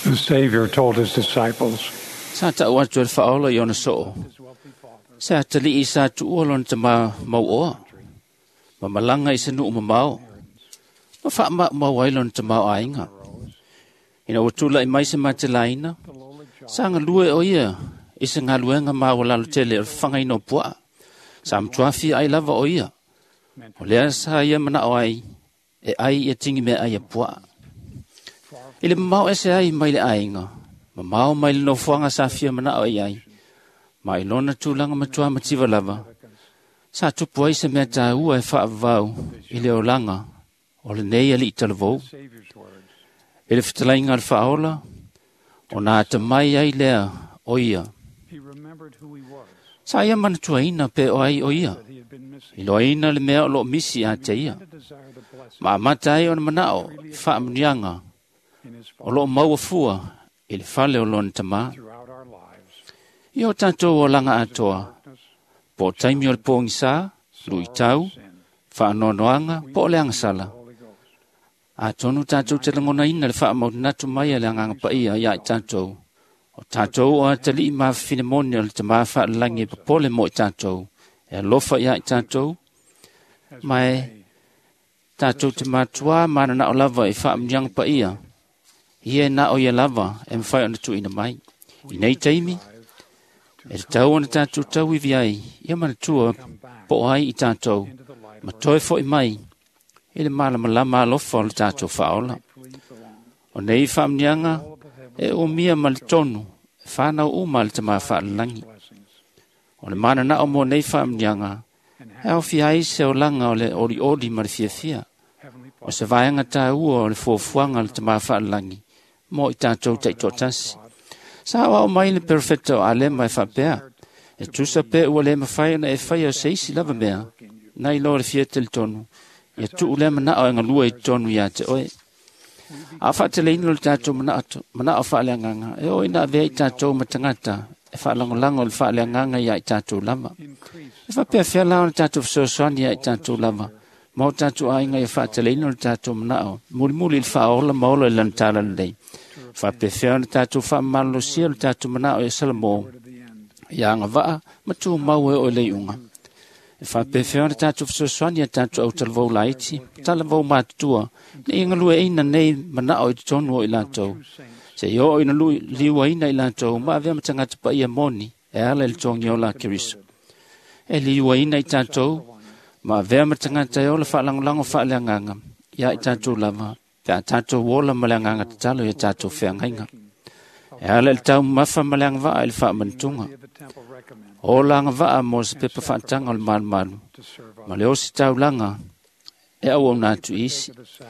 The Savior told his disciples, Sa ta wa tu fa ola yona so. Sa ta li isa tu olon te ma mau o. Ma malanga isa nu ma mau. Ma fa ma ma wailon te mau ainga. Ina o tu lai mai se ma te laina. Sa nga lue o ia. Isa nga lue nga ma wala le tele fanga ino pua. Sa mtua fi ai lava o ia. O lea sa ia mana o ai. E ai ia tingi me ai a pua. Ile mau ese ai mai le ainga. Ma mau mai le no fuanga sa fia mana o ai. Ma ilona tūlanga matua mativa lava. Sa tupu ai se mea tā ua e wha vau. Ile o langa. O le nei ali i talavou. Ile whitalainga al whaola. O nā ta mai ai lea o ia. Sa ia mana tua ina pe o ai o ia. Ilo ina le mea o lo misi a te ia. Ma amata ai o na manao. Wha amnianga. O lo maua fua. Ile whale o lona tamaa. Io tātou o langa atoa. Po taimi o le pōngi sā, lui tau, whaanoanoanga, po le angasala. A tonu tātou te langona ina le wha amau natu mai le anganga pa ia ia i tātou. O tātou o atali i maa whinemoni o le te maa wha langi pa pole mo i tātou. E lofa ia i tātou. Mai tātou te mātua mana na o lava i wha amnianga pa ia. Ie na o ia lava e mwhai o natu ina mai. I nei taimi. E tau ana tātou tau i viai, ia mana tua po ai i tātou, ma toi fo i mai, e le mala malama alofa o le tātou whaola. O nei whaamnianga, e o mia ma le tonu, e whanau o ma le tama whaalangi. O le mana na o mo nei whaamnianga, e au fiai se o langa o le ori ori ma le fia fia. O se vaianga tā ua o le fuafuanga le tama whaalangi, mo i tātou taito tasi. Sa wa o mai le perfecto ale mai fa pea. E tu sa pe o le ma fai na e fai o seisi lava mea. Na i lo le fietel tonu. E tu le mana o nga lua i tonu ia te oe. A fa te leino le tātou mana ato. Mana o fa le anganga. E o ina vea i tātou matangata. E fa lango lango le fa le anganga ia i tātou lava. E fa pea fea lao le tātou fsosoni ia i tātou lava. Mau tātou ainga i fa te leino le tātou mana o. Muli muli le fa ola maolo e lantala le lei. Fa pe fea na tātou wha malo sia le tātou mana o e salamo. Ia anga waa, matu mau e o leiunga. E fa pe fea na tātou fsoswani a tātou au talavou laiti, talavou mātua, ne inga lue ina nei mana o i tonu o i lātou. Se i o ina lui liua ina i lātou, maa vea matangata pa ia moni, e ala il tongi o la kiriso. E liua ina i tātou, maa vea matangata e o la wha langolango wha leanganga, ia i tātou lava. Pea tātou wola maleanganga te talo ia tātou whiangainga. E ala il tau mafa maleanga waa il wha mantunga. O langa waa mo se pepa whaatanga o le malu malu. Ma le osi tau langa e au au nātu isi.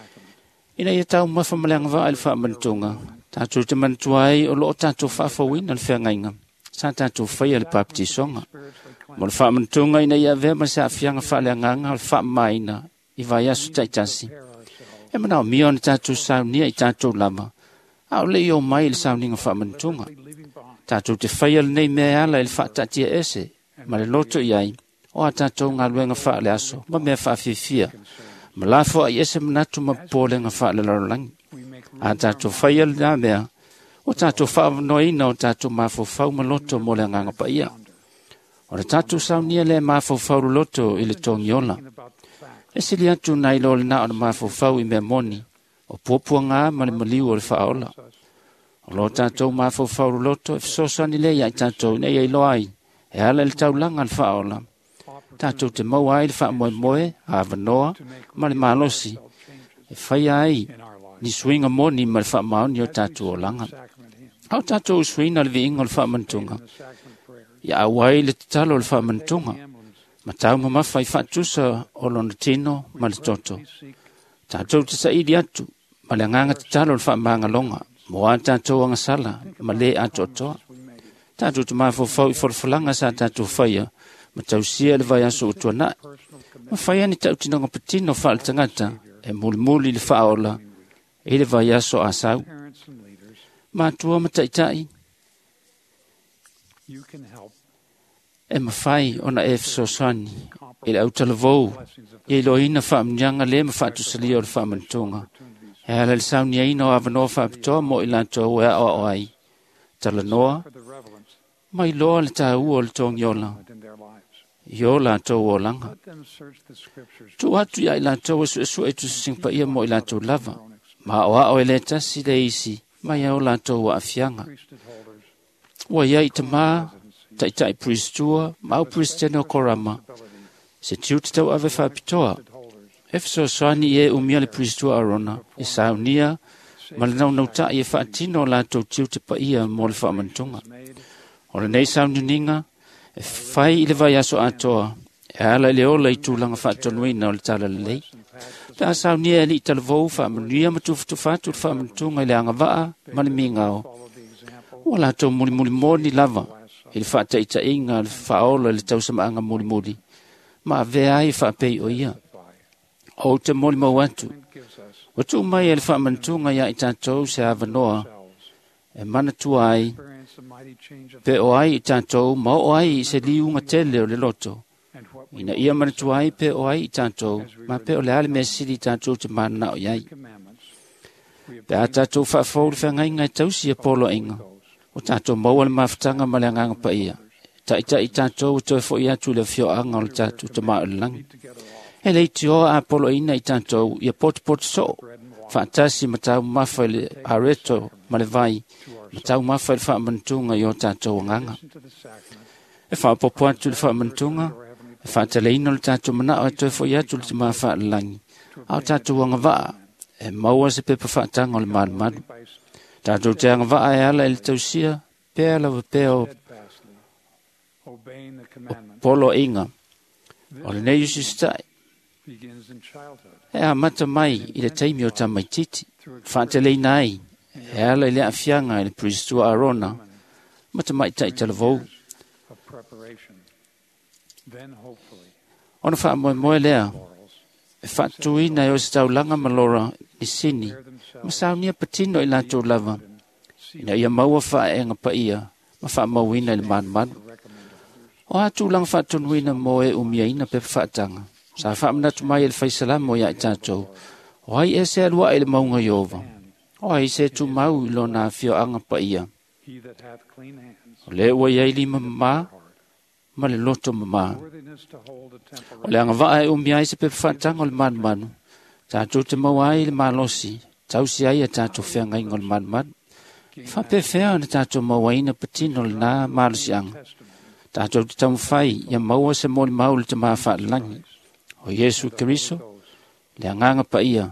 Ina ia tau mafa maleanga waa il wha mantunga. Tātou te mantuai o loo tātou whaafawina le whiangainga. Sa tātou whaia le papitisonga. Mo le wha mantunga ina ia vema sa whianga wha leanganga o le wha maina. I vai asu taitasi. E mana o mio na tātou saunia i tātou lama. Au le o mai le sauninga whamantunga. Tātou te whaia le nei mea ala il whaatatia ese. Ma le loto i ai. O a tātou ngā luenga wha le aso. Ma mea wha whiwhia. Ma la fo ai ese manatu ma pōle ngā wha le larolangi. A tātou whaia le nā mea. O tātou wha noina o tātou mawhau ma loto mo le nganga pa ia. O le tātou saunia le mawhau loto i le tongi ola. E sili atu nai lo le na o na mawhau i mea moni, o pōpua ngā ma le maliu o le whaola. O lo tātou mawhau loto, e fsosani le ia i tātou nei ei lo ai, e ala le taulanga le whaola. Tātou te mau ai le wha moe moe, a vanoa, ma le malosi. E whai ai, ni swinga moni ma le wha maoni o tātou o langa. Au tātou swinga le viinga le wha mantunga. Ia awai le talo le wha mantunga. Ma tau ma mawhai whaatusa o lona tino ma le toto. Tātou te sa idi atu, ma le nganga te talo le whaamanga longa, mo a tātou anga sala, ma le atu atoa. Tātou te mawhau i whalawhalanga sa tātou whaia, ma tau sia le vai aso utua na. Ma whaia ni tau tinonga patino whaal tangata, e muli muli le whaola, e le vai aso asau. Ma tua ma taitai. E mawhai ona e fsosani, e le au talavou, e lo ina whaamnianga le ma whaatusalia o le whaamantunga. E ala le sauni ai no avanoa whaapitoa mo i lantou e o o ai. Tala noa, mai loa le tā ua le tōng yola. Yo lantou o langa. Tu atu ia i lantou e su e su e tu singpa ia mo i lantou lava. Ma o a o e le tasi le isi, mai au lantou wa afianga. Wa ia i tama, tai tai pristua, mau pristeno korama. Se tiu te tau ave whaapitoa. Efso soani e umia le pristua arona, e saunia, ma le nau nau ta i e whaatino lantou tiu te pa ia mo le whaamantunga. O le nei sauninga, e whai i le vai aso atoa, e ala le ola i tūlanga whaatonuina o le tala le lei. Pea saunia e li tala vau whaamanuia ma tufutu whaatu le whaamantunga i le anga waa, ma le mingao. O la tau muli muli moni lava, i le whaata ita inga le whaola le tau sama anga muli muli, ma vea ai whaapei o ia. O te moli mau atu. O tu mai e le whaamantunga ia i tātou se avanoa, e mana tua ai, pe o ai i tātou, ma o ai i se liunga tele o le loto. Ina ia mana tua ai pe o ai i tātou, ma pe o le ale mea siri tātou te mana o iai. Pe a tātou whaafau le whangai ngai tausi e polo inga. O tātou maua le mawhatanga ma le anganga pa ia. Ta ita i tātou o toi fo ia tu le fio anga o le tātou te maa o le langi. E lei tio a polo ina i tātou ia pot pot so. Whaatasi ma tau mawhai le areto ma le vai. Ma tau mawhai le whaamantunga i o tātou nganga. E whaapopo atu le whaamantunga. E whaataleina le tātou mana o e toi fo ia tu le te maa wha le langi. Au tātou anga waa. E maua se pepa whaatanga o le maa manu. Tātou te anga waa e ala e le tausia. Pea lawa pea o polo inga. O le nei usi stai. E a mata mai i le taimi o tamai titi. Whaatelei nai. E ala i le afianga i le pristua arona. Mata mai tai tala vau. Ona wha moe moe lea. E whaatu ina e o se tau langa malora i sini. Ma saunia patino i lantou lava. Ina ia maua wha e nga pa ia. Ma wha mauina i le manu manu. O atu lang whaatunuina mo e umia ina pe whaatanga. Sa whaamnatu mai e le whaisalam mo ia i tātou. O ai e se alua e le maunga Iova. O ai se tu mau i lona fio anga pa ia. O le ua iai lima ma, ma le loto ma. O le anga waa e umia i se pe whaatanga o le manu manu. Tātou te mau ai le malosi. Tau si ai e tātou whea ngai ngol manu manu. Whape whea na tātou mau aina patino le nā malosi anga. Tātou te tamu whai, ia maua se mori mau le te maa wha langi. O Yesu Keriso, le anganga pa ia,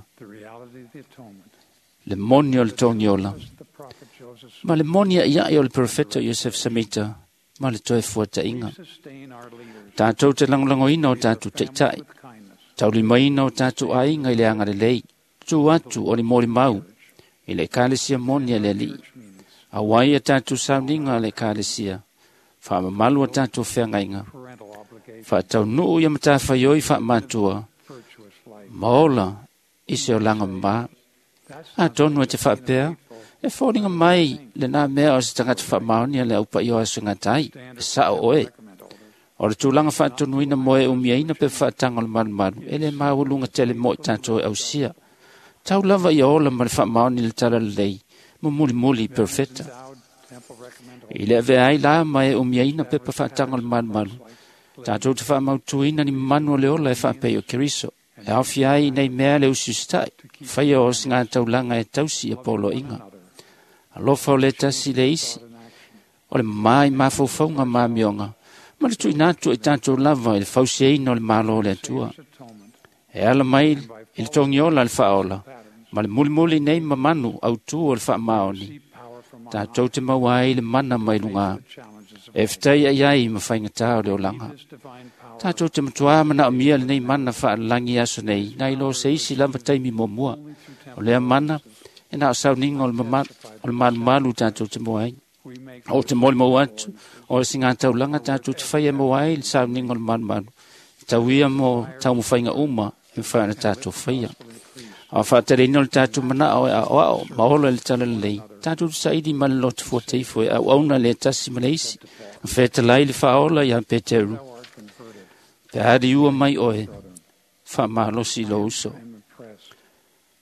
le moni o le tongi ola. Ma le moni a ia i o le profeta Yosef Samita, ma le toe fuata inga. Tātou te langolango ina o tātou te tai. Tau li maina o tātou a inga i le anga le lei. Tu atu o le mori mau, i le kālesia moni a le li. A wai a tātou sauninga le kālesia. Wha malu a tātou whea ngainga. Wha tau nuu ia mata whaioi wha mātua. Maola, ise o langa mā. A tonu e te wha pēr. E whōringa mai le nā mea o se tangata wha maonia le aupa i o asu ngatai. E sa o oe. O le tūlanga wha tonuina moe umia ina pe wha tanga le manu manu. E le maulunga tele mo i tātou e au sia. Tau lava i ola ma le wha maonia le tala le lei. Mo muli muli perfecta. I le ave ai la mai umia ina pe pa wha tanga le manu manu. Tātou te wha mautuina ni manu le ola e wha peo Keriso. E awhi ai nei mea le usi stai. Whai o singa taulanga e tausi e polo inga. Alofa o le tasi le isi. O le mai mawhauwhaunga mamionga. Ma le tui nātua i tātou lava i le whausia ino le malo le atua. E ala mai i le tongi ola le whaola. Ma le muli muli nei mamanu au tu o le wha maoni. Tātou te mawai le mana mai lunga. E whtai ai ai ma whainga tāo leo langa. Tātou te matua mana o mia le nei mana wha langi aso nei. Nai lo se isi lama taimi mo mua. O lea mana, e nā o sau ninga o le manu malu tātou te moai. O te moli mo atu, o le singa tau langa tātou te whaia moai le sau ninga o le manu malu. Tau ia mo tau mo whainga uma, e whaina tātou whaia. A whātere ino le tātou mana o e a oao, ma holo le tala le lei. Tātou te saidi ma le lotu fua teifo e au auna le tasi ma le isi. Wheta lai le whaola i a Peteru. Pe ari ua mai oe, wha mahalosi lo uso.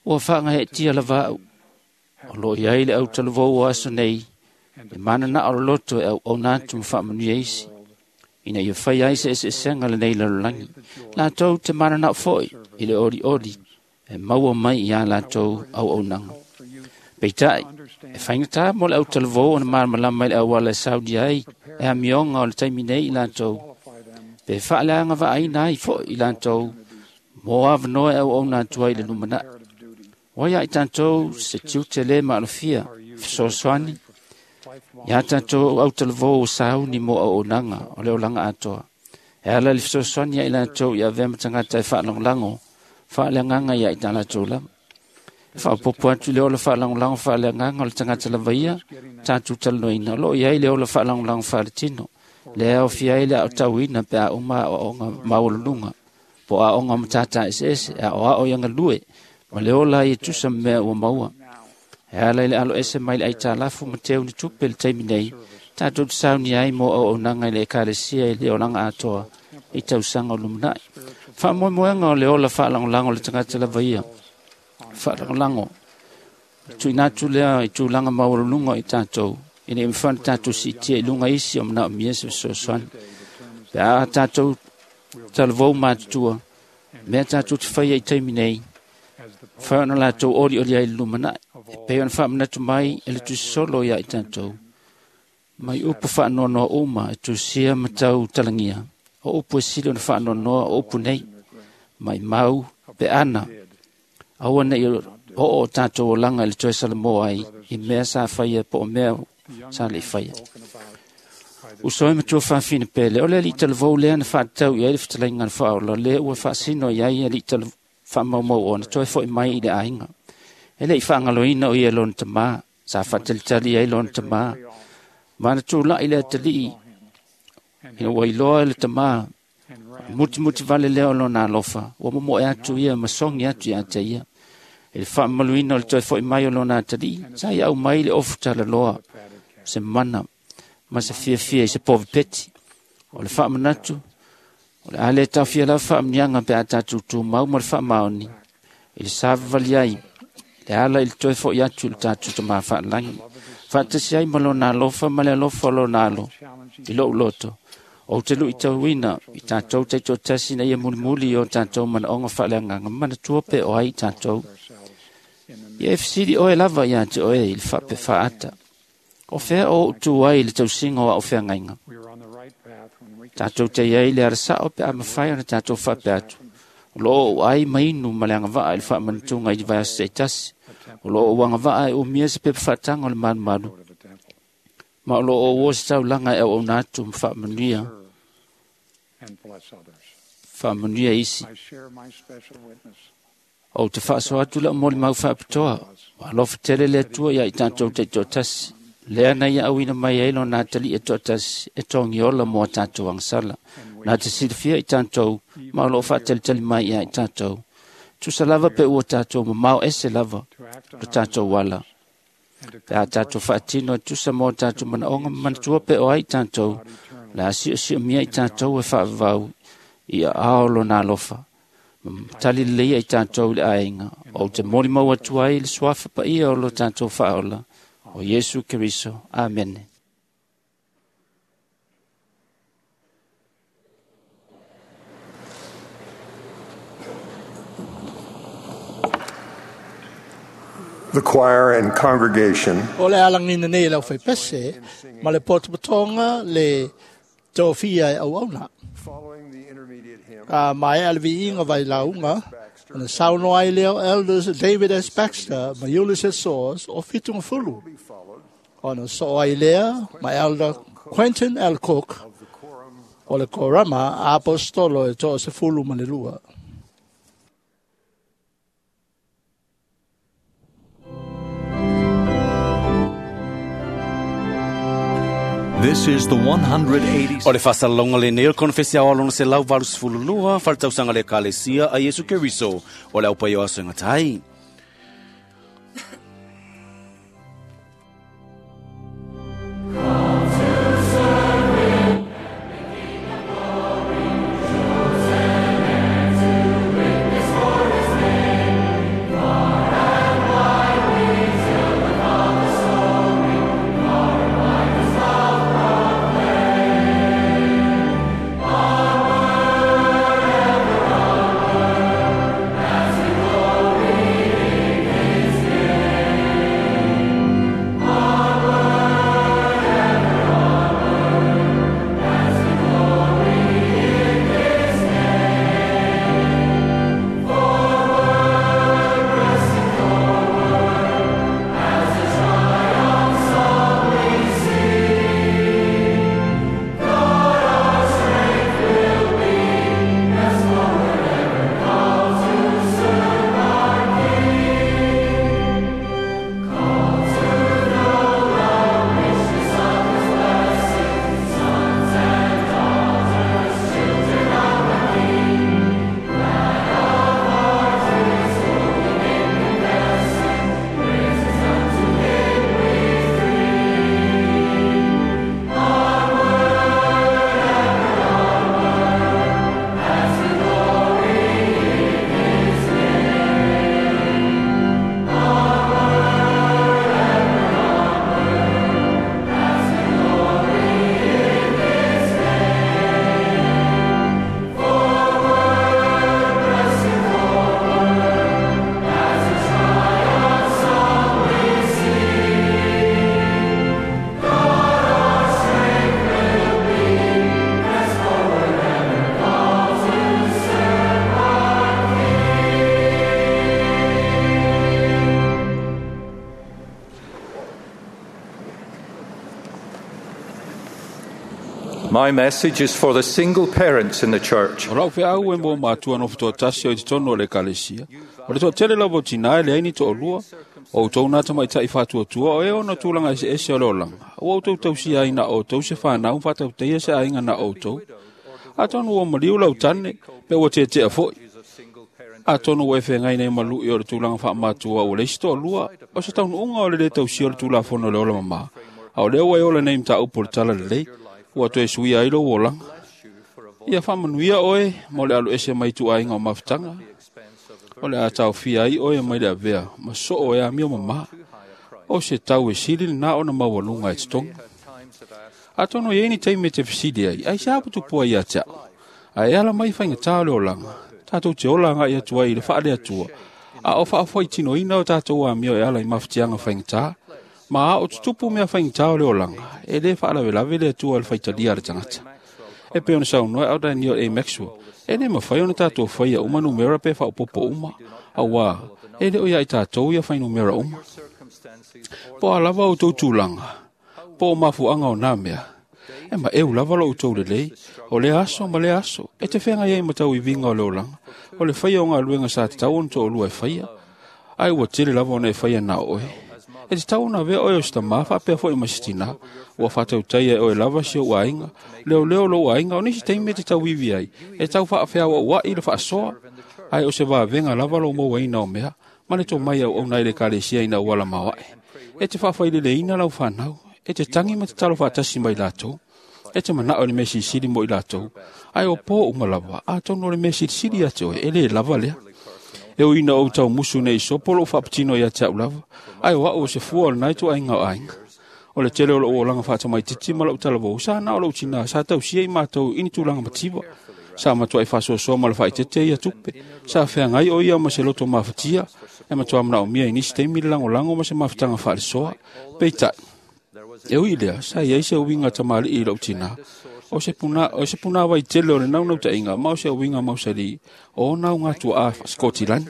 ua whaanga he tia la vau. O lo iai le au talavo o aso nei, e mana na o loto e au au nātu ma whaamanu eisi. Ina ia whai aise e se senga le nei larolangi. La tau te mana na foi, i le ori ori, e maua mai ia la tau au au nanga. Peitai, e whaingata mo le au talavo o na marama lama le awala e Saudi ai, e a mionga o le taimi nei i la tau. Pe whaaleanga wa aina i fo i la tau, mo avanoe au au nātu ai le numana. Oia i tantou se tiu te le ma alofia, fisoswani. Ia tantou au talavo o sau ni mo au nanga, o leo langa atoa. E ala li fisoswani ia i lantou ia vema tangata e whaalanglango, whaalanganga ia i tala tau lam. Whaapopo atu leo la whaalanglango whaalanganga o le tangata la vaia, tātou talanoina. Lo ia i leo la whaalanglango whaaletino. Lea o fia i le au tauina pe a uma o onga maulunga. Po a onga matata es es, a o a o yanga lue. Ma leo la i tusa mea ua maua. E ala ile alo ese mai le aita lafu ma teo ni tupe le taimi nei. Tātou te sau ni ai mo o nanga i le ekalesia i leo langa atoa i tau sanga o lumunai. Wha moe moenga o leo la whaalangolango le tangata la vaia. Whaalangolango. Tui natu lea i tū langa maurununga i tātou. I ne mwhana tātou si tia i lunga isi o mna o miesa so swan. Pe a tātou talavou mātutua. Mea tātou te whaia i taimi nei. Whaona la tau ori ori ai lumana. E peo na whaamana tu mai e le tu solo ia i tātou. Mai upu whaanoa uma e tu sia matau talangia. O upu e silo na whaanoa o upu nei. Mai mau pe ana. Aua nei o o tātou o langa le toi salamoa ai. I mea sa whaia po o mea sa le whaia. Usoi matua whaafina pele. O le li talavou lea na whaatau i ai le whatalinga na whaola. Le ua whaasino i ai li talavou. Whamau o na toi fo i mai i le ainga. E le i whaangaloina o i e lona tamā. Sa whatalitali ai lona tamā. Mana tū la i le atali. Ina wai loa le tamā. Muti muti vale leo lona alofa. Wa momo e atu ia masongi atu ia ata ia. E le whaamaluina o le toi fo i mai o lona atali. Sa i au mai le ofu tala loa. Se mana. Ma se fia fia i se povi peti. O le whaamanatu. O le ale tau fia lau whaamnianga pe a tātou tū mau ma le whaamaoni. I le sāvali ai. Le ala i le toi fo i atu le tātou ta maa whaalangi. Whaatasi ai malo nā lofa ma le alofa lo nā lo. I lo uloto. O te lu i tau wina. I tātou te tō tasi na ia muli muli o tātou mana onga whaaleanganga. Mana tuope o ai tātou. I F C di oe lava i ate oe i le whape whaata. O whea o tu ai le tau singo a o whea ngainga. Tātou te iei le arasa o pe a mawhai ana tātou whape atu. O loo o ai mainu ma le anga waa i le whaamanitunga i di vai asa tasi. O loo o wanga waa i o mia se pepe whaatanga o le manu manu. Ma o loo o o se tau langa e o nātu ma whaamanuia. Whaamanuia isi. O te whaaso atu la moli mau whaapitoa. Wa lofa tele le atua ia i tātou te tō tasi. Lea na ia awina mai eilo nā tali e tōtas e tongi ola mua tātou angsala. Nā te silfia i tātou, mau lo whātali tali mai ia i tātou. Tusa lava pe ua tātou ma mau ese lava, lo tātou wala. Pe a tātou whaatino e tusa mua tātou mana onga manatua pe o ai tātou. La si o si o mia i tātou e whaavau i a aolo nā lofa. Tali leia i tātou le ainga. O te mori mau atua i le swafa pa ia o lo tātou whaola. O Yesu Keriso. Amen. The choir and congregation. O le alangina nei lau fai pese, ma le portapatonga le tofia e au auna. Ka mai alvi inga vai launga, na sauno ai leo elders David S. Baxter, ma Ulysses Soares, o fitunga fulu. O na so ai lea, ma elder Quentin L. Cook, o le korama apostolo e to se fulu ma le lua. This is the one hundred eighty. O le whasalonga le neo konfesia o alona se lau valus fululua, whaltausanga le kalesia a Yesu Keriso, o le aupa yo aso ngatai. Lord, My message is for the single parents in the church. O rau fe au e mo mātua no fito tasi o i tono o le kalesia. O le to tele la botina e le aini to o lua. O tau nata mai tai whatua tua o e o na tūlanga ese ese o leolanga. O tau tau si aina o tau se whanau whatau teia se ainga na o tau. A tonu o mariu lau tane, pe o te te a foi. A tonu o e whengai nei malu i o le tūlanga wha mātua o le isto o lua. O se taunu unga o le le tau si o le tūla whono leola mama. A o leo e o le neim ta upo le tala le lei. Ua to e sui ailo o langa. Ia whamanuia oe, mo le alu ese mai tu ainga o mawhtanga. O le a tau fia ai oe mai le a vea, ma so o e a mio mama. O se tau e siri na o na mawalunga e tonga. A tono e ni teime te fisidi ai, ai sa putu pua ia tia. A e ala mai whainga tau le o langa. Tatou te o langa ia tua i le wha le atua. A o wha fwai tino ina o tatou a mio e ala i mawhtianga whainga tau. Ma o tutupu mea whainga tau le o langa. E le wha ala lawe le atua le whaitalia le tangata. E pe ona sau noe au dai nio e Maxwell. E le mawhai ona tatou whai a uma numera pe wha upopo uma. A wā, e le o ia i tatou ia whai numera uma. Po a lava o tau tūlanga. Po o mafu anga o nā mea. E ma eu lava lo tau le lei. O le aso ma le aso. E te whenga iei matau i vinga o le o langa. O le whai o ngā luenga sa te tau on to o lua e whai. Ai ua tele lava ona e whai na oe. E te tau na vea oe o sta mafa pe fo i masitina. Ua whatau taia oe lava si o wainga. Leo leo lo wainga o nisi teime te tau iwi ai. E tau wha awhea wa wa i le wha soa. Ai o se wā venga lava lo mo waina o mea. Mane tō mai au au nai le kare sia ina wala mawae. E te whawhai le le ina lau whanau. E te tangi ma te talo whatasi mai lato. E te mana o le mesi siri mo i lato. Ai o pō umalawa. A tono le mesi siri ato e le lava lea. E o ina o tau musu nei so polo whapatino ia te au lava. Ai o o se fua o nai tu ainga o ainga. O le tele o lo o langa whata mai titi ma lau talawo. Sa na o lau tina sa tau sia i mātou ini tu langa matiwa. Sa matua i whaso soa ma le whai tete ia tupe. Sa whea ngai o ia ma se loto mawhatia. E matua amna o mia inisi teimi lango lango ma se mawhatanga whaare soa. Peitai. E ui lea, sa iai se uwinga tamali i lau tina. O se puna, o se puna wai tele o le nau nau ta inga. Ma o se uwinga mausari. O nau ngatu a Scotland.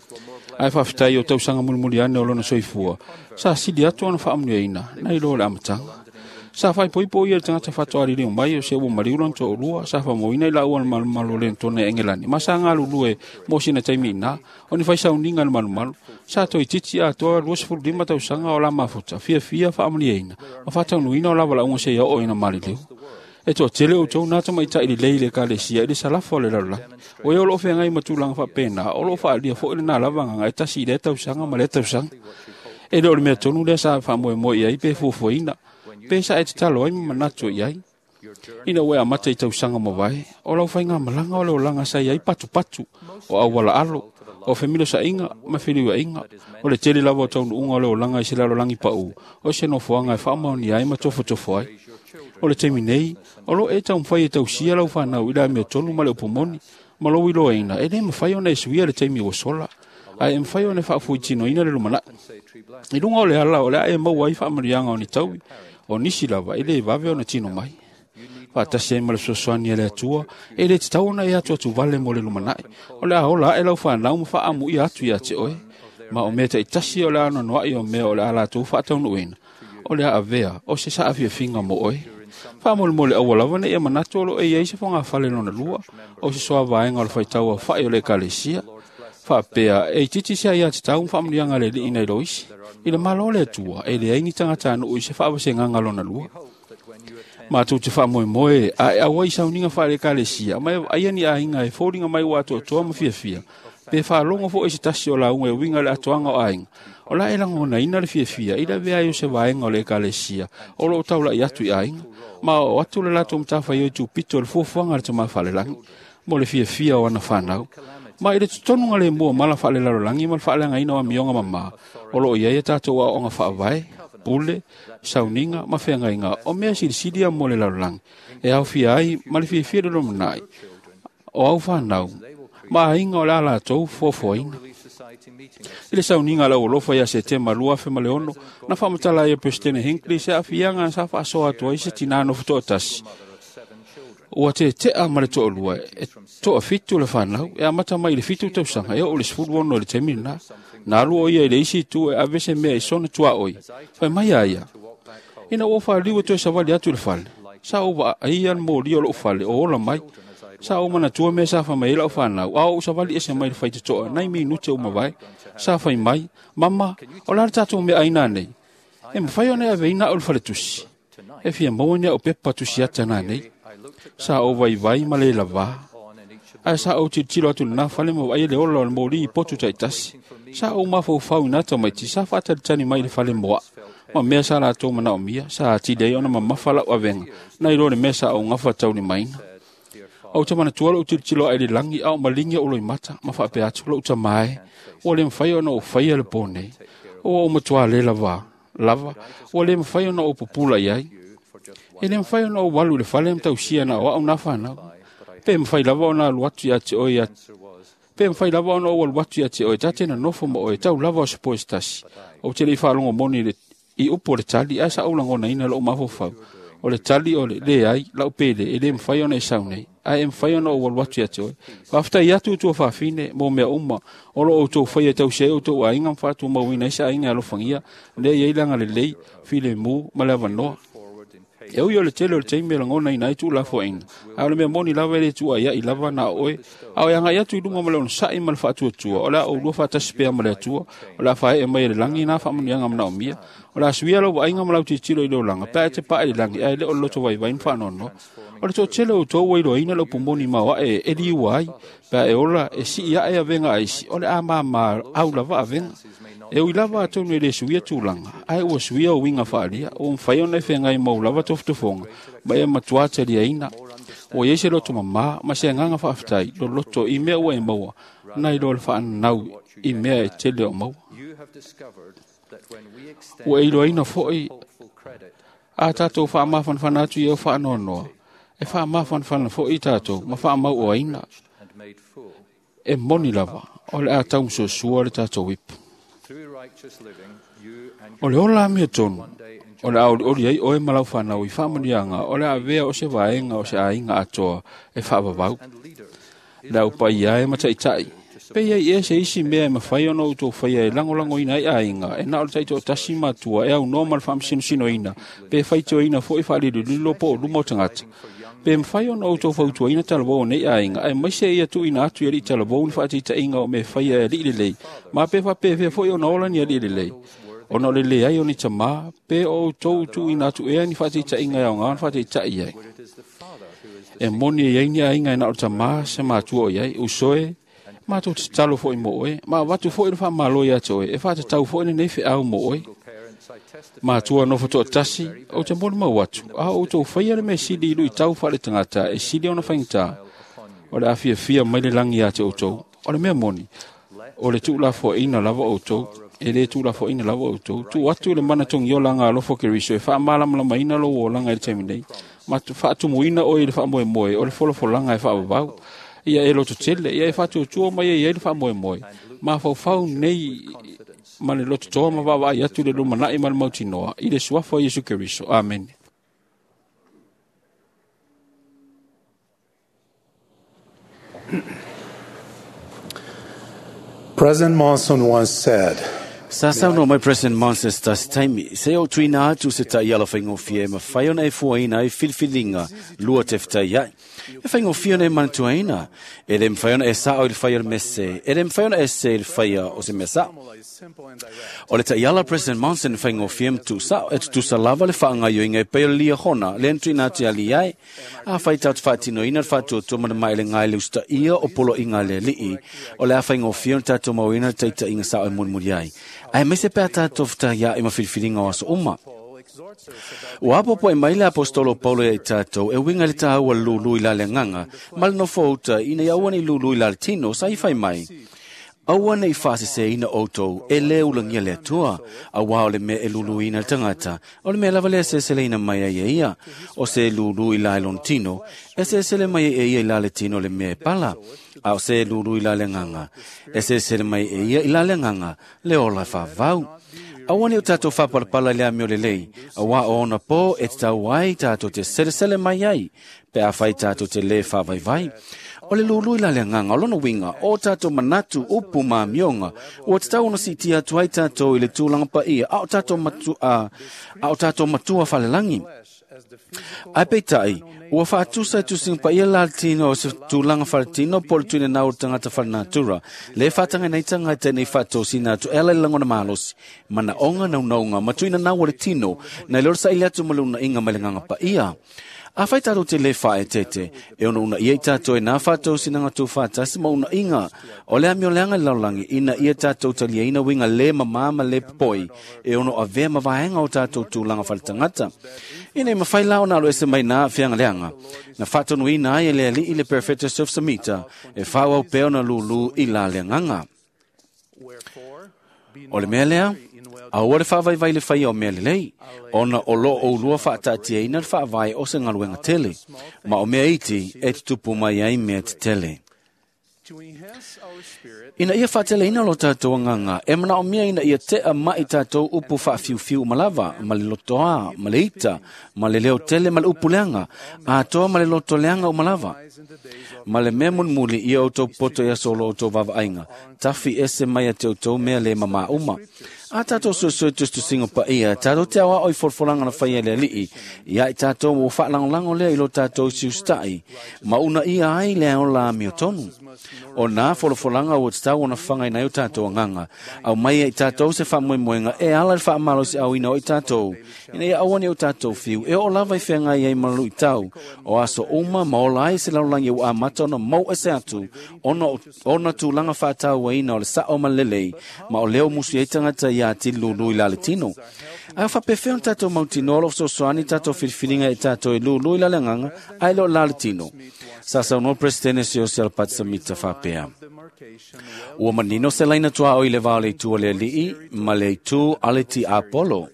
Ai whawhitai o tausanga mulmuli ane o lona soifua. Sa sidi atu ana whaamnua ina, nai lo le amatanga. Sa whai poipo ia le tangata whatoari leo mai o se ua mariulan to urua, sa wha moina i la ua malu malu le tone engelani. Ma sa ngā lulue mo sina taimi ina, o ni whai sauninga le malu malu. Sa toi titi a toa ruas fulrima tausanga o la mafuta, fia fia whaamnia ina. Ma whatau nuina o lawa la unga se ia o ina mali leo. E toa tele o tau nata mai tai li leile ka le sia, ili salafo le laula. O e o lo whea ngai matulanga wha pena, o lo wha alia fo ili nā lavanga ngai tasi i le tausanga ma le tausanga. E le o le mea tonu le sa wha moe moe iai pe fufo ina. Pe sa e te talo ai manato iai. Ina ue a mata i tausanga mo vai. O lau whai ngā malanga o le o langa sa iai patu patu. O au wala alo. O whemilo sa inga, ma whiliwa inga. O le tele lava o taunu unga o le o langa i se lalo langi pa u. O se no fuanga e whaamau ni ai ma tofo tofo ai. O le teimi nei, o lo e tau mwhai e tau sia lau whanau ila mea tonu ma le upomoni. Ma lo wilo eina, e le mwhai o na e suia le teimi o sola. Ai e mwhai o ne whaafui tino ina le lumana. I lunga o le ala o le ae mau ai whaamarianga o ni taui. O nisi lava, e le vave o na tino mai. Whaatasi e male sosoani e le atua, e le te tau na e atu atu vale mo le lumanai. O le ahola e lau whanau ma whaamu i atu i ate oe. Ma o mea ta i tasi o le ano noa i o mea o le ala atu whaatau nuena. O le a avea, o se sa awhia finga mo oe. Whaamole mole awa lava ne e manatu o lo e eise po ngā whale lona lua. O se soa vaenga o le whaitau a whai o le kalesia. Whaapea, e titi sea ia te tau whaamrianga le li ina i roisi. I le malo le atua, e le aini tangata anu ui se whaawase nganga lona lua. Mātou te whaamoe moe, a e awa i sauninga wha le kalesia. Mai aiani a inga e fōringa mai wātua toa ma fia fia. Pe whaalonga fo e se tasi o la unga e winga le atuanga o ainga. O la e langona ina le fia fia, ila vea i o se vaenga o le kalesia. O lo taula i atu i ainga. Ma o atu le lato mtafa i o tu pito le fuafuanga le tama whale langi. Mo le fia fia o ana whanau. Ma i le tutonunga le mua mala whale laro langi ma le whale anga ina wa mionga mama. O lo i e tato wa o nga whaavai, pule, sauninga, ma whenga inga. O mea siri siri a mo le laro langi. E au fia ai, ma le fia fia le romanai. O au whanau. Ma inga o la la tau fofo inga. I le sauninga la o lofa ia se te malua fe maleono. Na whamatala ia Prestene Hinckley se a fianga sa wha soa atua i se tinano fito atasi. Ua te te a mare to olua, e to a fitu le whanau, e a mata mai le fitu tausanga, e o le sfuru ono le temina. Na alu o ia i le isi tu e avese mea i sona tua oi. Whai mai aia. Ina o wha liwa to e savali atu le whale. sa o wa ai an mo li o lo fale o la mai sa o mana tua me sa fa mai la fa na au sa vali ese mai fai to nai minute o mai sa fai mai mama o la tatu me aina nei e me fai ona ave ina o fale tusi e fia mo ne o pepa tusi ata na nei sa o vai vai ma le lava a sa o ti tiro tu na fale mo ai le o lo mo li potu tai tasi sa o ma fo fa una to mai ti sa fa ta tani mai le fale mo ma me sa la to mana o mia sa ti dei ona ma fala o venga nai lo ne me sa o ngafa tau ni mai o te mana tualo o tilo ai langi au malinga o loi mata ma fa pe atu lo ta mai o le mfai ona o fai le pone o o matua le lava lava o le mfai ona o popula yai e le mfai ona o walu le fale mta usia na o na fa na pe mfai lava ona lu atu ya te o ya pe mfai lava ona o lu atu ya te o ta te na nofo mo o tau lava o se stasi o te le fa longo moni le i upo le tali asa o lango na ina lo mafo fa o le tali o le le ai la pele e le mfai ona e saunei ai em fai ona o watu ya tō. Wafta ia tu tu fa fine mo mea uma o lo o tō fai tau se o tō ainga fa tu mau ina isa ainga alo fangia le ia ilanga le lei file mu malava no. E o yo le tele o le teime la ngona ina tu la fo ina. Au le mea moni lava le tu ia i lava na oe. Au yanga ia tu dunga malon sa i mal fa tu tu. O la o lo fa taspea male tu. O la fa e mai le langi na fa mun yanga mna o mia. O la suia lo ainga malau ti tiro i lo langa. Pa te pa i langi ai le o lo to vai vai fa no no. O le tō tele o tō wairo ina lo pumoni mawa e e li wai, pa e ola e si ia e a venga aisi, o le a maa maa au lava a venga. E ui lava atau ne le suia tūlanga, ai ua suia o winga whaalia, o mwhaiona e whenga i mau lava toftofonga, mai e matuata lia ina. O iese loto mamā, ma se nganga whaaftai, lo loto i mea ua e maua, nai lo le whaan nau i mea e tele o maua. O e ilo ina foi, a tātou wha mawhan whanatu i o whaanonoa, e wha mawhan whana fo i tātou, ma wha mau o aina. E moni lava, o le a taum so sua le tātou wipu. O le ola mea tonu, o le au ori ai o e malau whanau i whamanianga, o le a vea o se vaenga o se ainga atoa e whaavavau. Le au pai ai mata i tai. Pei ai e se isi mea e mawhai ono uto whai e langolango ina i ainga, e nao le taito o tasi matua, e au normal whamsino sino ina, pe whaito ina fo i whaaliru lilo po o lumo tangata. Pe mwhai ono uto whautua ina talabo nei ainga, e maise ia tu ina atu i talabo ni whaati ta inga o me whai e li lei, ma pe wha pe fo i o naola ni a li lei. Ono le le ai o ni tama, pe o tau tu ina atu ea ni whaati ta inga o ngan whaati ta i ai. E moni e ni ainga ina o tama se matua o iai, usoe, ma tu te talo fo i mo e, ma watu fo i wha malo ia to e, e wha te tau fo i nei whi au mo e. Ma tua no foto tasi, o te moni ma watu, a o tau whaia le me sidi ilu i tau whale tangata, e sidi ona whaingta, o le awhia fia mai le langi a te o tau, o le mea moni, o le tu la fo ina lava o tau, e le tu la fo ina lava o tau, tu atu le mana tong yo langa alofo ke riso, e wha malam lama ina lo o langa i temi nei, ma wha atu mo ina o i le wha moe moe, o le folo fo langa e wha ababau, ia e loto tele, ia e whatu o tua mai e i le wha moe moe, ma fau fau nei, ma le loto toa ma wawa i atu le luma nai ma le mauti noa, i le suafa o Yesu Keriso. Amen. President Monson once said, Sasa no mai President Monson stas taimi, se o tuina atu se ta iala whaingo fie ma whaiona e fuaina e filfilinga lua tefta iai. E whaingo fiona e mantuaina, e le mwhaiona e sa o il whaia mese, e le mwhaiona e se il whaia o se mesa. O le ta iala President Monson whaingo fiem tu sa, e tu sa lava le whaanga yoinga e peo lia hona, le entuina atu ali iai, a whaita atu whaatino ina whatu o tumana mai le ngai le usta ia o polo inga le lii, o le a whaingo fiona tato mawina taita inga sa o munmuri ai. Ai mese pe atato fta ia e mawhilfilinga o aso uma. O apopo e maile apostolo Paulo e tato e winga le taha ua lulu i la le nganga, mal no fauta ina iawane lulu i la le tino sa i fai mai. Awane i fase se ina oto e le ulangia le atua, a wao le me e lulu ina le tangata, o le me lava le se se le ina mai e ia, o se lulu i la lon tino, e se se le mai e ia i la le tino le me pala, a o se lulu i la le nganga, e se se le mai e ia i la le nganga, le ola fa vau. Awane o tato whapalapala lea meo le lei, a wa o ona po e te tau ai tato te sele sele mai ai, pe a whai tato te le whawai vai. O O le lului la le nganga, o lona winga, o tato manatu upu ma mionga, o tatau na sitia tuai tato i le tūlanga pa ia, au tato matu a, au tato matua falelangi. Ai peitai, ua whaatusa e tusing pa ia laltino o se tūlanga whaletino polo tuine nau tangata whalenatura. Le whatanga nei tanga te nei whato sina tu ela langona malosi. Mana onga nau naunga, matuina nau wale tino, na lor sa iliatu maluna inga malinganga pa ia. A whai taro te le whae tete, e ono una ia tato e nā whato sinanga tu whatasi ma una inga. O lea mio leanga laulangi, ina ia tato talia ina winga le mamama le poi, e ono a vea mawahenga o tato tūlanga whaletangata. Ina i mawhai lao nalo ese mai nā whianga leanga. Na whato nui nā e lea li i le perfecta surf samita, e whau au peo na lulu i la leanganga. O le mea lea, a ore whawai vai le whai o mea le lei, ona o lo o lua whaatatia ina le whawai o se ngaluenga tele, ma o mea iti e tupu mai ai mea te tele. Ina ia whaatele ina lo tātou nganga, e mana o mea ina ia te a mai tātou upu wha fiu fiu malava, ma le lotoa, ma le ita, ma le leo tele, ma le upu leanga, a toa ma le loto leanga o malava. Ma le mea mun muli ia o tau poto ia solo o tau vava ainga, tafi ese mai a tau tau mea le mama uma. A tātou sosoi tustu singo pa ia, tātou te awa oi forforanga na whaia lea lii, ia i tātou o whaalangolango lea ilo tātou siustai, ma una ia ai lea o la mio tonu. O nā forforanga o tau o na whangai na o tātou nganga, au mai i tātou se whamoi moenga, e ala le whaamalo si au ina o i tātou, ina ia awane o tātou fiu, e o lava i whenga i ai malu i tau, o aso uma ma o lai se laulangi o a mata ona mau ese atu, ona, ona tūlanga whaatau wa ina o le sa o malelei, ma o leo musu i tangata i a ti lulu i lale tino. Ai whapewhea tātou mautinolo so soani tātou whiriwhiringa e tātou i lulu i lale nganga, ai leo lale tino. Sasa no presidente se o se alpat samita whapea. Ua manino se laina tua o i le vao le tua le lii, ma le tu ale ti Apollo.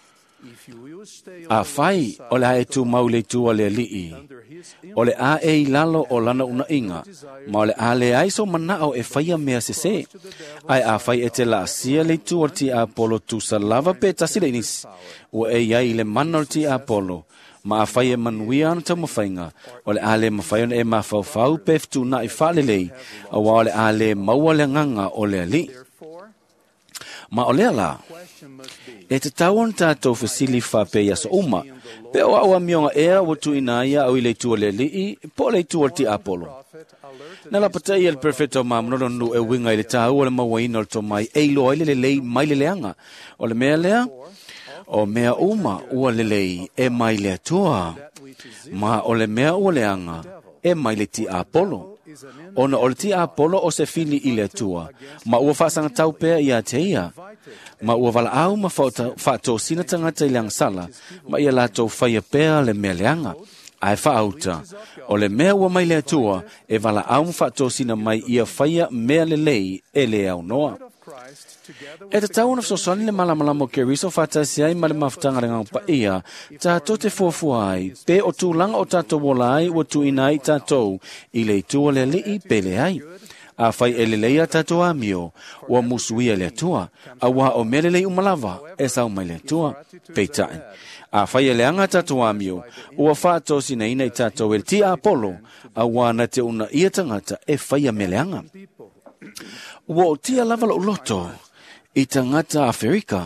A whai o le hae tu mau le tua le lii. O le a e i lalo o lana una inga, ma o le a le aiso manao e whaia mea se se. Ai a whai e te la sia le tua ti Apollo tu sa lava pe tasile inis. Ua e iai le manor ti Apollo. Ma a whai e manuia ana tau mawhainga, o le a le mawhaion e mawhau peftu na i whalelei, a wa o le a le maua le nganga o le ali. Ma o le ala, e te tauan tātou whesili whape ia sa uma, pe o awa mionga ea watu ina ia au i le tua le li, po le tua ti Apollo. Na la pata ia le perfecto mamnono nu e winga i le tau o le mawaina o le tomai, e ilo ai le lei mai le leanga, o le mea lea, o mea uma ua lelei e mai le atua, ma o le mea ua leanga e mai le ti Apollo. Ona o le ti Apollo o se fili i le atua, ma ua whaasanga tau pea i a te ia, ma ua wala au ma whaatou sina tangata i leang sala, ma ia lātou whaia pea le mea leanga. Ai whaauta, o le mea ua mai le atua, e wala au ma whaatou sina mai ia whaia mea lelei e le au noa. E te tau na fsosoni le malamalamo ke riso whatasi ai ma le mafutanga rengang pa ia, tātou te fuafua ai, pe o tūlanga o tātou wolai o tu inai tātou, i le tua le li i pele ai. A whai e lelei a tātou amio, o musuia le atua, a wa o melelei umalava, e sau mai le atua, peitain. A whai e leanga tātou amio, o a whātou sina ina i tātou e ti Apollo, a wa na te una ia tangata e whai a meleanga. O tia lava lo loto, i tangata Afrika.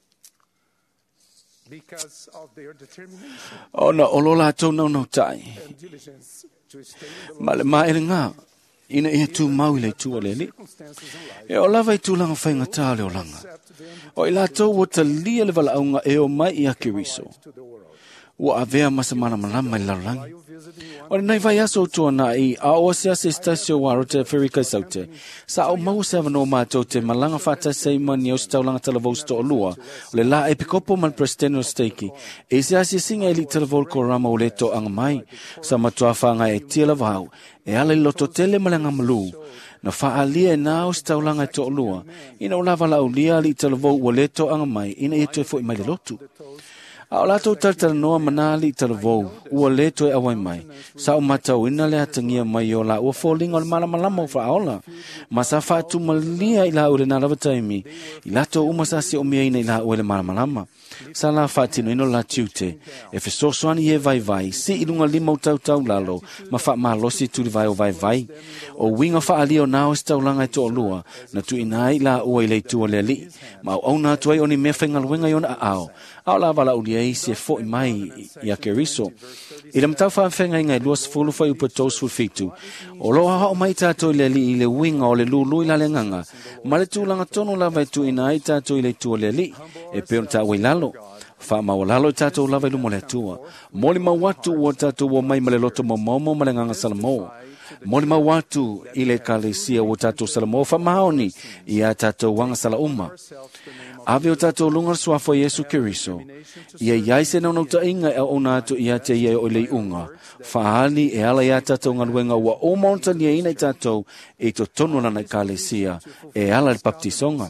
O na olo lātou nau nau tai. Ma le maere ngā, ina ia tū mau i le tua le li. E o lava i tūlanga whainga tā le o langa. O i lātou o ta lia le wala aunga e o mai i ake riso. Ua avea masa mana malama i laulangi. O nei vai aso toa na i a o se ase stasio waro te Afrika saute. Sa o mau se avano mātou te malanga whata sei mani o staulanga talavou sto o lua. O le la e pikopo man presteno steiki. E se ase singa ili talavou ko rama o leto anga mai. Sa matua whanga e tia lavau. E ala i loto tele malanga malu. Na whaalia e nā o staulanga e to o lua. Ina o lava la o lia li talavou o leto anga mai. Ina e toi fo i mai le lotu. A la to tal tal no manali tal vo ua le to e awai mai. Sa o matau ina le atangia mai o la ua falling o le malamalama o whaola. Ma sa whaatu malia i la ure na lava taimi. I la to umasasi o mea ina i la ue le malamalama. Sa la whaatino ino la tiute. E fe sosoani e vai vai. Si ilunga lima o tau tau lalo. Ma wha maa losi tuli vai o vai vai. O winga wha alio nao e staulanga e to o lua. Na tu ina i la ua i le tua le li. Ma au na tuai o ni mea whaingaluenga i ona a ao. Au la wala uli ei se fo i mai i a Keriso. I le mtau whaamwhenga i ngai luas fulu whai upa tous fulfitu. O loa hao mai tātou i le li i le winga o le lulu i la le nganga. Ma le tūlanga tonu la vai tu ina ai tātou i le tua le li. E peon tā wai lalo. Wha maua lalo i tātou la vai lumo le tua. Moli ma watu ua tātou ua mai ma le loto mo momo ma le nganga salamo. Moli ma watu i le kalesia ua tātou salamo wha maoni i a tātou wanga sala uma. Ave o tātou lungar suafo Yesu Keriso. Ia iai se nau ta inga e o nātu ia te ia o lei unga. Whaali e ala ia tātou ngaluenga ua o maunta nia ina i tātou e to tonu lana i kalesia e ala le baptisonga.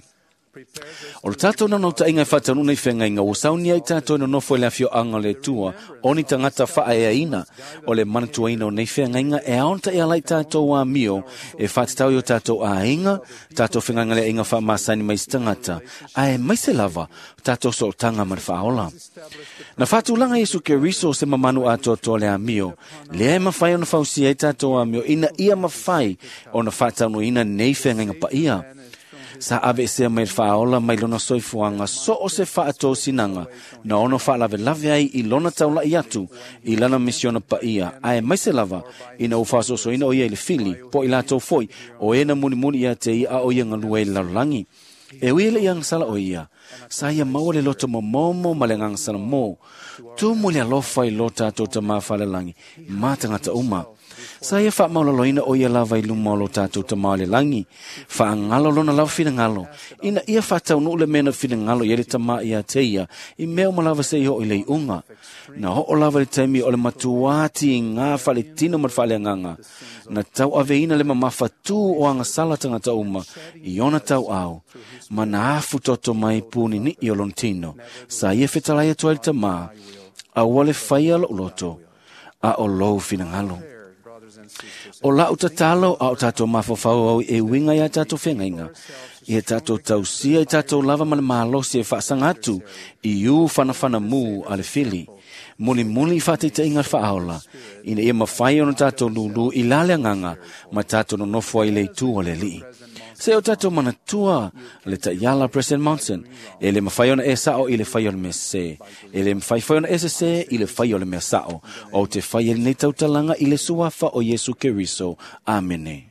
O le tātou nau ta inga e whatanu nei whenga inga o saunia i tātou no nofo e le afio anga le tua o ni tangata wha e ina o le manatua ina o nei whenga inga e aonta e ala i tātou a mio e whatatau i o tātou a inga tātou whenga inga le inga wha masani mai tangata a e mai se lava tātou so tanga mar whaola. Na whatulanga Yesu Keriso se mamanu a toto le a mio le e mawhai o na whausia i tātou a mio ina ia mawhai o na whatau no ina nei whenga inga pa ia. Sa ave se mai faola mai lona soifuanga so o se faato sinanga na ono fa lave lave ai i lona taula i atu i lana misiona pa ia ai mai se lava ina u faso so ina o ia le fili po i lato foi o ena muni muni ia te i a o ia ngalue la langi e wile yang sala o ia sa ia maole loto momomo malengang sala mo tu muli alofa i lota to tama fale langi matanga ta uma. Saya fa maulaloina o ia lava i lumolo tātou tamale langi. Fa ngalo lona lava fina ngalo. Ina ia fa tau nu le mena fina ngalo ia le tama ia teia. I meo malava se iho i lei unga. Na ho o lava le taimi o le matuati i ngā fale tino mat fale nganga. Na tau aveina le mamafa tu o anga sala tangata uma. I ona tau au. Ma na afu toto mai puni ni i o lontino. Sa ia fetalai atua le tama. A wale faya lo loto. A o lou fina ngalo. O la o tatalo a o tato mafofau au e winga ia tato whengainga. I e tato tausia i tato lava mana mahalosi e whaasangatu i u whanawhana mu ale fili. Muli muli whate te inga whaaola. Ina ia mawhai o tato lulu i lale nganga ma tato no nofua i lei tu o le li. Se o tato mana tua le ta yala President Monson e le mawhai ona e sao i le whai ona me se. E le mawhai whai ona e se se i le whai ona me sao. O te whai e nei tautalanga i le suafa o Yesu Keriso. Amene.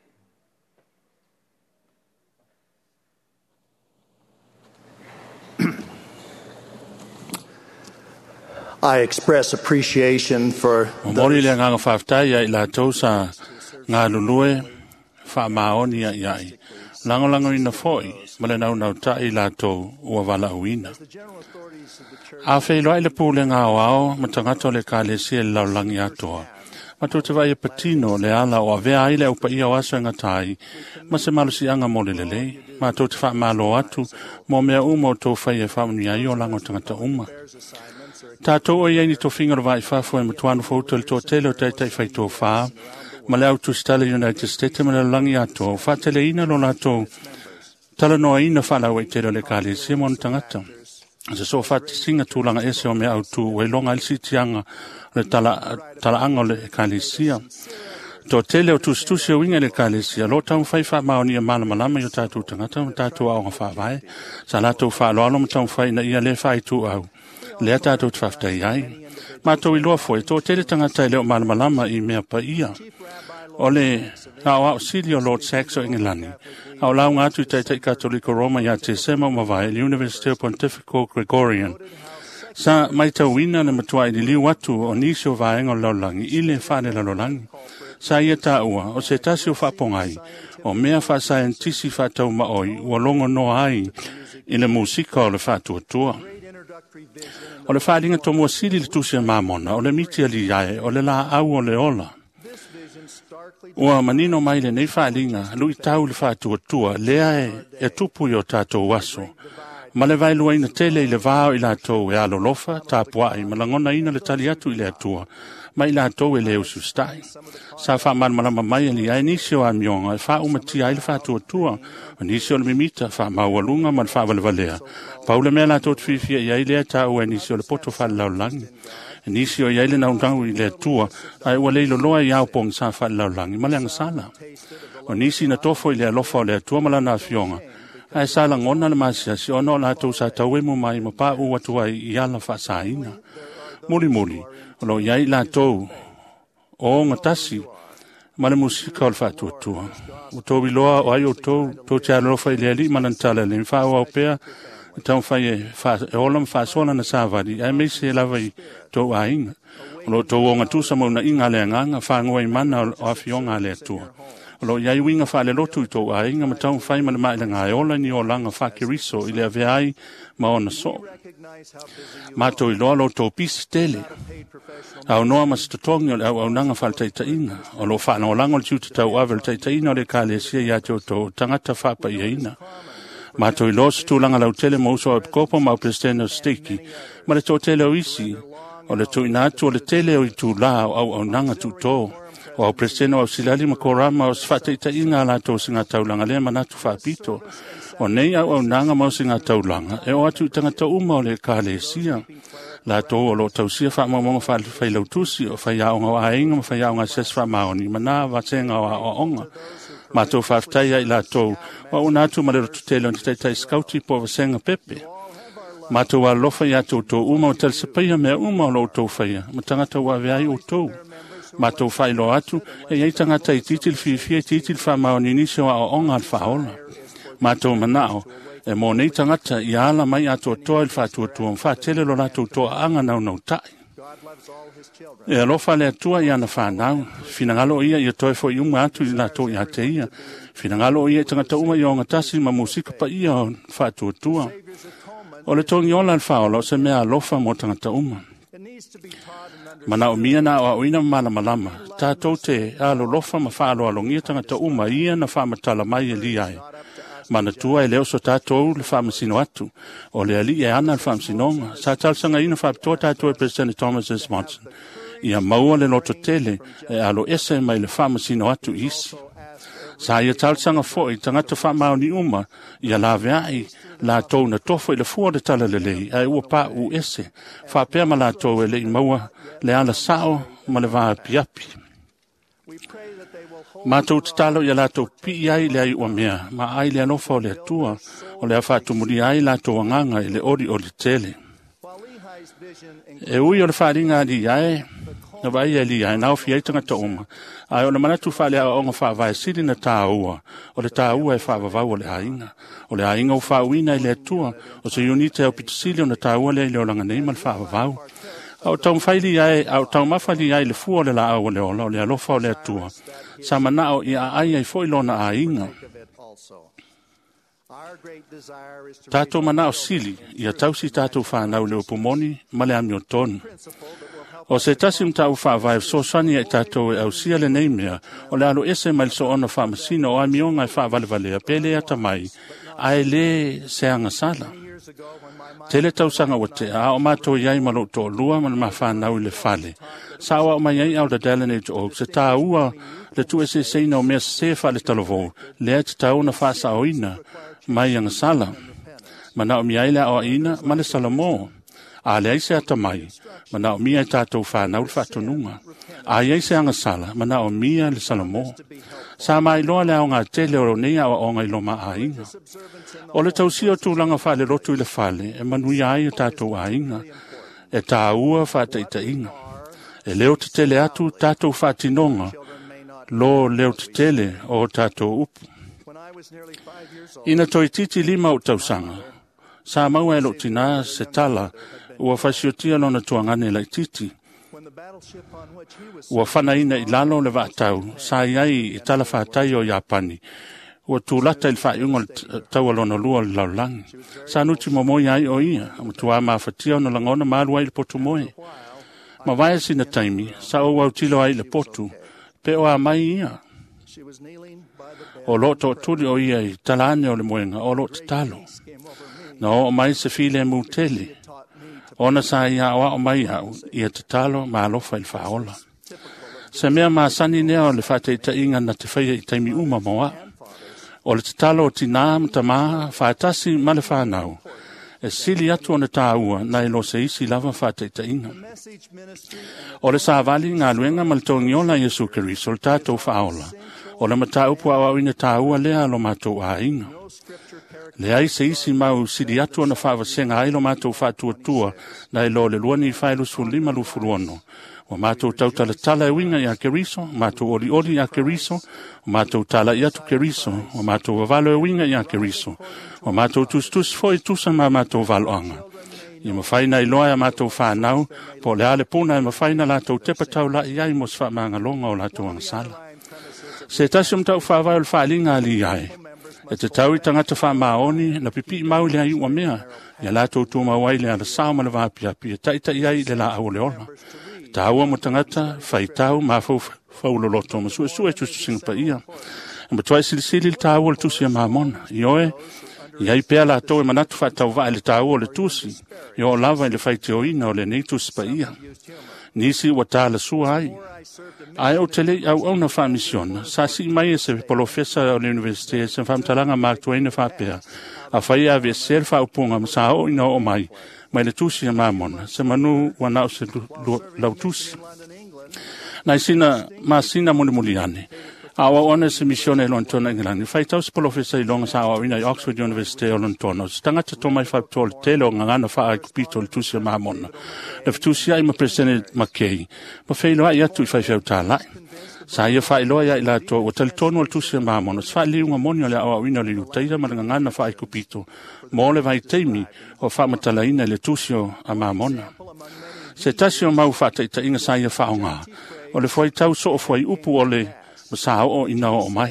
I express appreciation for Mori le nganga whaftai i la tausa ngā lulue wha maoni a iai. Lango lango ina foi, male nau nau ta i la tau ua wala uina. A whailo ai le pūle ngā wao, ma tangato le ka le sia lau langi atoa. Ma tō te vai e patino le ala o a vea ai le upa ia o aso ngatai, ma se malu si anga mo le lelei. Ma tō te wha malo atu, mo mea uma o tō whai e whauni ai o lango tangata uma. Tātou o iei ni tō whinga vai whafo e matuanu fautu le tō tele o teitai whai tō wha, ma le au tūstale United States ma le langi ato, whatele ina lo lato, tala noa ina whalau e tele le kāle se mon tangata. Se so whati singa tūlanga ese o me au tū, wei longa il sitianga le tala, tala anga le kāle sia. Tō tele o tūstusi o winga le kāle sia, lo tau whai wha maoni a mana malama i o tātou tangata, ma tātou au ngā whawai, sa lato wha aloalo ma tau whai na ia le whai tū au. Le tātou te whaftai ai. Ma tau i loa foi, tō tele tangata i leo mana malama i mea pa ia. O le au au sili o Lord Saxo Ingilani. Au lau ngātu i teitai Katoliko Roma ia te sema o mawai, le University Pontifical Gregorian. Sa mai tau wina na matua i liu atu o nisi o vaenga o laulangi, i le whane la laulangi. Sa ia tā ua, o se tasi o whapongai, o mea wha scientisi whatau maoi, ua longo no ai, i le musika o le whatua tua. O le wharinga tō mua sili le tusia mamona, o le miti ali iae, o le la au o le ola. Ua manino mai le nei wharinga, lui tau le whatua tua, lea e, e tupu i o tātou waso. Ma le vai lua ina tele i le vāo i la tau e alolofa, tā puai, ma langona ina le tali atu i le atua, ma i la tau e le usu stai. Sa wha man malama mai ali ai nisi o amionga, e wha umati ai le wha tua tua, o nisi o le mimita, wha maualunga, ma le wha walevalea. Paule mea la tau tfifia i ai lea tā ua nisi o le poto wha laulangi. E nisi o i ai le naunau i le atua, ai ua leilo loa i au pong sa wha laulangi, ma le angasala. O nisi na tofo i le alofa o le atua malana a fionga. Ai sala ngona le masia si ono la tau sa tau e mo mai ma pa u atua i ala fa sa ina. Muli muli, lo iai la tau o ngatasi ma le musika o le fa tua tua. O tau biloa o ai o tau, tau tia lofa i le ali manantala le mfa o au pea, tau fai e olam fa sona na savadi, ai meise e lava i tau a inga. Lo tau o ngatusa mauna inga le anganga, fa ngua i mana o afionga le atua. Lo iai winga fa le lotu i tau a inga ma tau fai ma le mai le ngai ola ni o langa fa kiriso i le ave ai ma ona so. Ma tau i loa lo tau pisi tele. Au noa ma sitotongi o le au au nanga fa le taita inga. O lo fa na o langa o le tiuta tau ave le taita ina o le ka le sia ia tau tau tangata fa pa ia ina. Ma tau i loa situ langa lau tele ma uso au pikopo ma au prestena o steki. Ma le tau tele o isi. O le tau ina atu o le tele o i tu la au au nanga tu tau. O au preseno au silali ma korama o sfata ita inga la tau singa taulanga lea manatu whapito. O nei au au nanga mau singa taulanga. E o atu itanga tau uma o le ka le sia. La tau o lo tau sia wha mau monga wha whai lautusi o whai aonga wa ainga ma whai aonga ses wha maoni. Ma nā wa tenga o a onga. Ma tau whaftaia i la tau. Wa unatu ma le rotu tele on te tai skauti po wa senga pepe. Ma tau wa lofa i atu tau uma o tel sepaya mea uma o lo tau whaia. Ma tangata wa veai o tau. Ma tau whailo atu, e iei tangata i titil whiwhia titil wha maoni nisio a o onga al whaola. Ma tau manao, e mō nei tangata i ala mai ato toa il whatua tua, mwha tele lo lato toa anga nau nau tai. E alofa le atua i ana whanau, finangalo ia i atoe fo i unga atu i lato i ate ia, finangalo ia i tangata uma i o ngatasi ma musika pa ia o whatua tua. O le tongi ola al whaola, o se mea alofa mo tangata uma. Mana o mia na o ina mala malama. Tātou te alo lofa ma whaalo alongia tangata uma ia na whamatala mai e li ai. Mana tua e leo so tātou le whamasino atu. O le ali e ana le whamasinonga. Sa talsanga ina whapitoa tātou e President Thomas S. Monson. Ia maua le loto tele e alo ese mai le whamasino atu isi. Sa ia talsanga fo i tangata whamaoni uma ia la veai la tau na tofo i le fua de tala le lei ai ua pa u ese. Whapea ma la tau e lei maua le ala sao ma le vaa piapi. Ma tau tatalo ia la tau pi ai le ai ua mea, ma ai le anofa o le atua, o le awhatumuri ai la tau anganga i le ori o le tele. E ui o le wharinga li ai, na vai e li ai, nao fi ai tangata uma. Ai o le manatu whale a onga whaavai siri na tā ua, o le tā ua e whaavavau o le hainga. O le hainga o whaawina i le atua, o se unite au pitusili o na tā ua le i le olanga nei ma le whaavavau. Au tau mwhaili ai, au tau mawhali ai le fua o le la au le ola, o le alofa o le atua. Sa manao i a ai ai foilona a inga. Tātou manao sili, i a tausi tātou whanau leo pumoni, ma le ami o tonu. O se tasi mtau whaavai so sani ai tātou e au sia le neimea, o le alo ese mai so ona whaamasina o ami o ngai whaavalevalea, pele ata mai, ai le seanga sala. Tele tau sanga o te a o mato iai malo to lua man ma whanau le fale. Sa o mai ai au da Dalenage Oak, se tā ua le tu ese seina o mea se fale talovo, le ati tau na whasa o ina, mai anga sala. Mana o miai le o ina, ma le salamo. A le aise ata mai, mana o mia i tātou whanau le whatonunga. A iai se anga sala, mana o mia le salamo. Sa mai loa le au ngā tele o nea o ngai loma a inga. O le tausia o tūlanga whale rotu i le whale, e manui ai o tātou a inga, e tā ua whata ita inga. E leo te tele atu tātou whatinonga, lo leo te tele o tātou upu. Ina toi titi lima o tausanga, sa maua e lo tina se tala, ua whasiotia lona tuangane lai titi. Ua whana ina i lalo le vātau, sa iai i tala whātai o Japani. Ua tūlata il whaiunga tau alona lua le laulangi. Sa nuti momoi ai o ia, ama tua maa whatia o na langona maalua i le potu moe. Ma vai sina taimi, sa o wau tilo ai le potu, pe o a mai ia. O lo to tuli o ia i talane o le moenga, o lo te talo. No o mai se file muteli. Ona sa ia wa o mai au ia te talo ma alofa il faola. Se mea ma sani nea o le whate i ta inga na te whaia i taimi uma moa. O le te talo o tina mta maa whaatasi ma le whanau. E sili atu ona tā ua na e lo se isi lava whate i ta inga. O le sa vali ngā luenga ma le tongi ola Jesu Keriso le tātou whaola. O le mata upu awa ina tā ua lea lo mātou a inga. Le ai se isi mau sili atu ona whaavasenga ai lo mātou whātua tua na e lo le luani i whailu su lima lu furuono. O mātou tau tala tala e winga i a Keriso, mātou ori ori i a Keriso, o mātou tala i atu Keriso, o mātou wavalo e winga i a Keriso, o mātou tus tus foi tusa ma mātou valo anga. I mawhaina i loa e mātou whanau, po le ale puna e mawhaina lātou tepa tau la i ai mos wha maanga longa o lātou ang sala. Se tasum tau whawai o le whalinga ali ai. E te tau i tangata wha maoni, na pipi mau le ai ua mea, ia lātou tū mawai le ala sao ma le wāpiapi, e taita i ai le la au le ola. Tāua mo tangata, whai tau, ma fau fauloloto, ma sue sue tustu singa pa ia. E ma tuai sili sili le tāua le tusi a mamona. I oe, i ai pēr la tau e manatu wha tau vai le tāua le tusi, i o lava i le whai te oina o le nei tusi pa ia. Nisi wa tāla sua ai. Ai o tele au au na wha misiona, sa si mai e se polofesa o le universite, se whamtalanga Mark Twain e wha pēr. A whai a ve ser wha upunga, ma sa o ina o mai. Mai le tusi a mamona, se manu wanau se lau tusi. Nai sina, ma sina muli muli ane. Awa ona se misione e lontona ingilani. Fai tau se polofesa i longa sa awa ina i Oxford University o lontona. Se tangata to mai wha tole tele o ngangana wha ai kupito le tusi a mamona. Le tusi ai ma President McKay. Ma feilo ai atu i fai feu tālai. Sa ia wha iloa ia i la to, o tali tonu al tusi a mamona. Se wha liunga moni o le awa ina le utaira ma ngangana wha ai kupito. Mo le vai teimi o wha matalaina le tusio a mamona. Se tasi o mau wha ta inga sa ia wha o ngā. O le fwai tau so o fwai upu o le masa o ina o mai.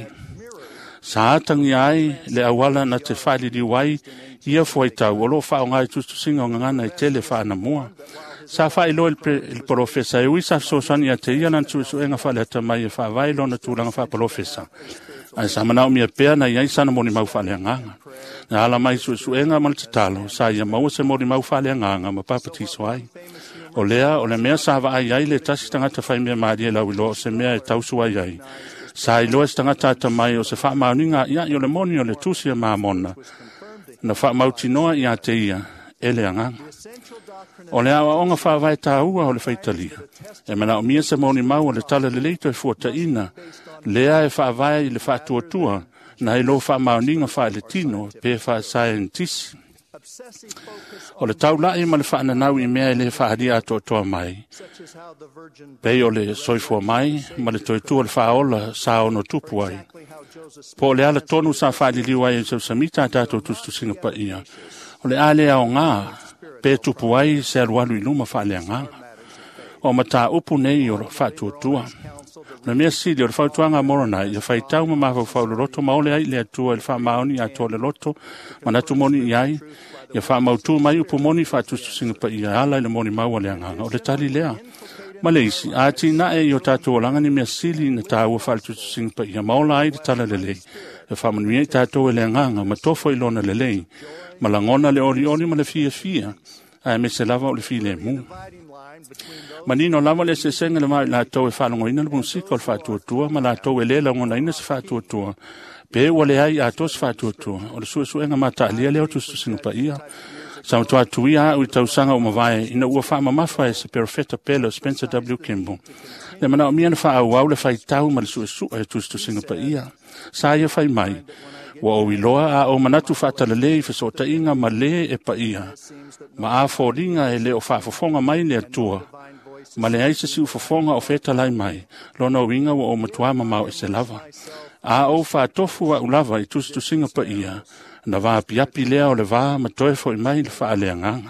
Sa atangi ai le awala na te whaili di wai ia fwai tau o lo wha o ngā i tustu singa o ngana i tele wha na mua. Sa wha ilo il profesa e uisa so sani a te ia nan tu su enga wha le ta mai e wha vailo na tūranga wha profesa. Ai sa manao mia pēr na iai sana moni mau wha le nganga. Na ala mai su su enga mal te talo, sa ia mau se mori mau wha le nganga ma papatiso ai. O lea, o le mea sa wa ai ai le tasi tangata whai mea maari e lau ilo o se mea e tausu ai ai. Sa i loa se tangata ata mai o se wha mauninga ia i o le moni o le tusi a maamona. Na wha mautinoa i a te ia, e le anganga. O le awa onga wha vai tā ua o le whaitalia. E mana o mia se moni mau o le tala le leito e fuata ina. Lea e wha vai i le wha tua tua. Na i lo wha mauninga wha le tino, pe wha scientist. O le tau lai ma le wha ananau i mea i le wha haria ato toa mai. Pei o le soifua mai, ma le toi tua le wha ola sa ono tupu ai. Po le ala tonu sa wha li liu ai e sau samita tato tustu singa pa ia. O le ale au ngā, pe tupu ai se alualu i luma wha le ngā. O ma tā upu nei o le wha tua tua. Na mea sidi o le whautuanga morona i a whaitau ma mawhau whau le roto maole ai le atua i le wha maoni a toa le loto ma natu moni i ai i a wha mautu mai upu moni wha tustu singa pa i a ala i le moni maua le anganga o le tali lea. Ma le isi, a ti na e i o tātou o langa ni mea sili na tā ua wha tustu singa pa i a maola ai le tala le lei. E wha manuia i tātou e le anganga ma tofo i lona le lei. Ma langona le ori ori ma le fia fia. A me se lava o le fia le mu. Manino lava le se senga le mai la tau e whanongo ina le musika o le whātua tua, ma la tau e le la ngona ina se whātua tua. Pe ua le ai a tos whātua tua, o le sua sua enga mata alia leo tustu sinu pa ia. Sa matua tuia a ui tau sanga o mawai, ina ua wha mamafa e se perfeta pelo Spencer W. Kimball. Le mana o mia na wha au au le whai tau ma le sua sua e tustu sinu pa ia. Sa ia whai mai. Wa o iloa a o manatu whaatala le i whasota inga ma le e pa ia. Ma a fōringa e le o whaafofonga mai le atua. Ma le aise si ufofonga o feta lai mai. Lona o inga wa o matuama mau e se lava. A o whaatofu wa ulava i tustu singa pa ia. Na wā piapi lea o le wā matoe fo i mai le wha alea nganga.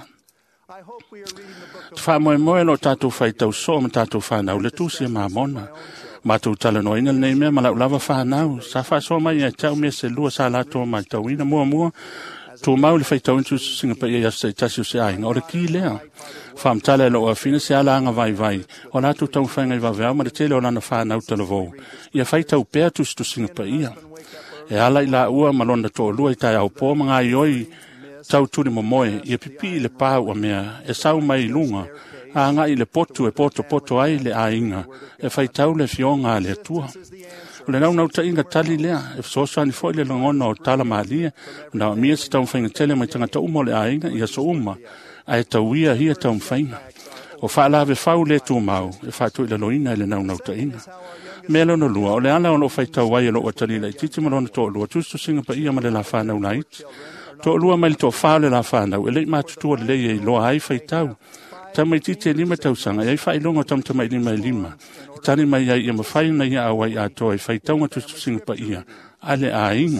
Wha moe moe lo tātou whaitau so ma tātou whanau le tusi e mamona. Mātou tala no ina nei mea ma lau lava whanau. Sa wha so mai e tau mea se lua sa lato mai tau ina mua mua. Tō mau le whaitau intu singa pa ia yasta i tasi o se ainga. O le ki lea. Wham tala e lo a fina se ala anga vai vai. O lātou tau whainga i waweau ma le tele o lana whanau tala vau. Ia whaitau pēr tustu singa pa ia. E ala i la ua malona tō lua i tai au pō mga i oi tau tuni mo moe, ia pipi le pāu a mea, e sau mai lunga, a nga i le potu e poto poto ai le a inga, e fai tau le fionga le tua. O le nau nau ta inga tali lea, e soso ani foi le langona o tala maalia, na mia si tau mwhainga tele mai tangata umo le a inga, ia so uma, a e tau ia hia tau mwhainga. O whaalawe whau le tu mau, e whātu i le loina e le nau nau ta inga. Mea lono lua, o le ala o lo whai tau wai e lo atari la ititi malona to lua, tustu singa pa ia ma le la whanau na iti. To lua mai le to whao le la whanau, e lei mātutua le lei e loa ai whai tau. Tama i titi e lima tausanga, e ai whai longa tam tama i lima e lima. I tani mai ai ia ma whai na ia awai a toa, e whai taunga tustu singa pa ia, ale a inga.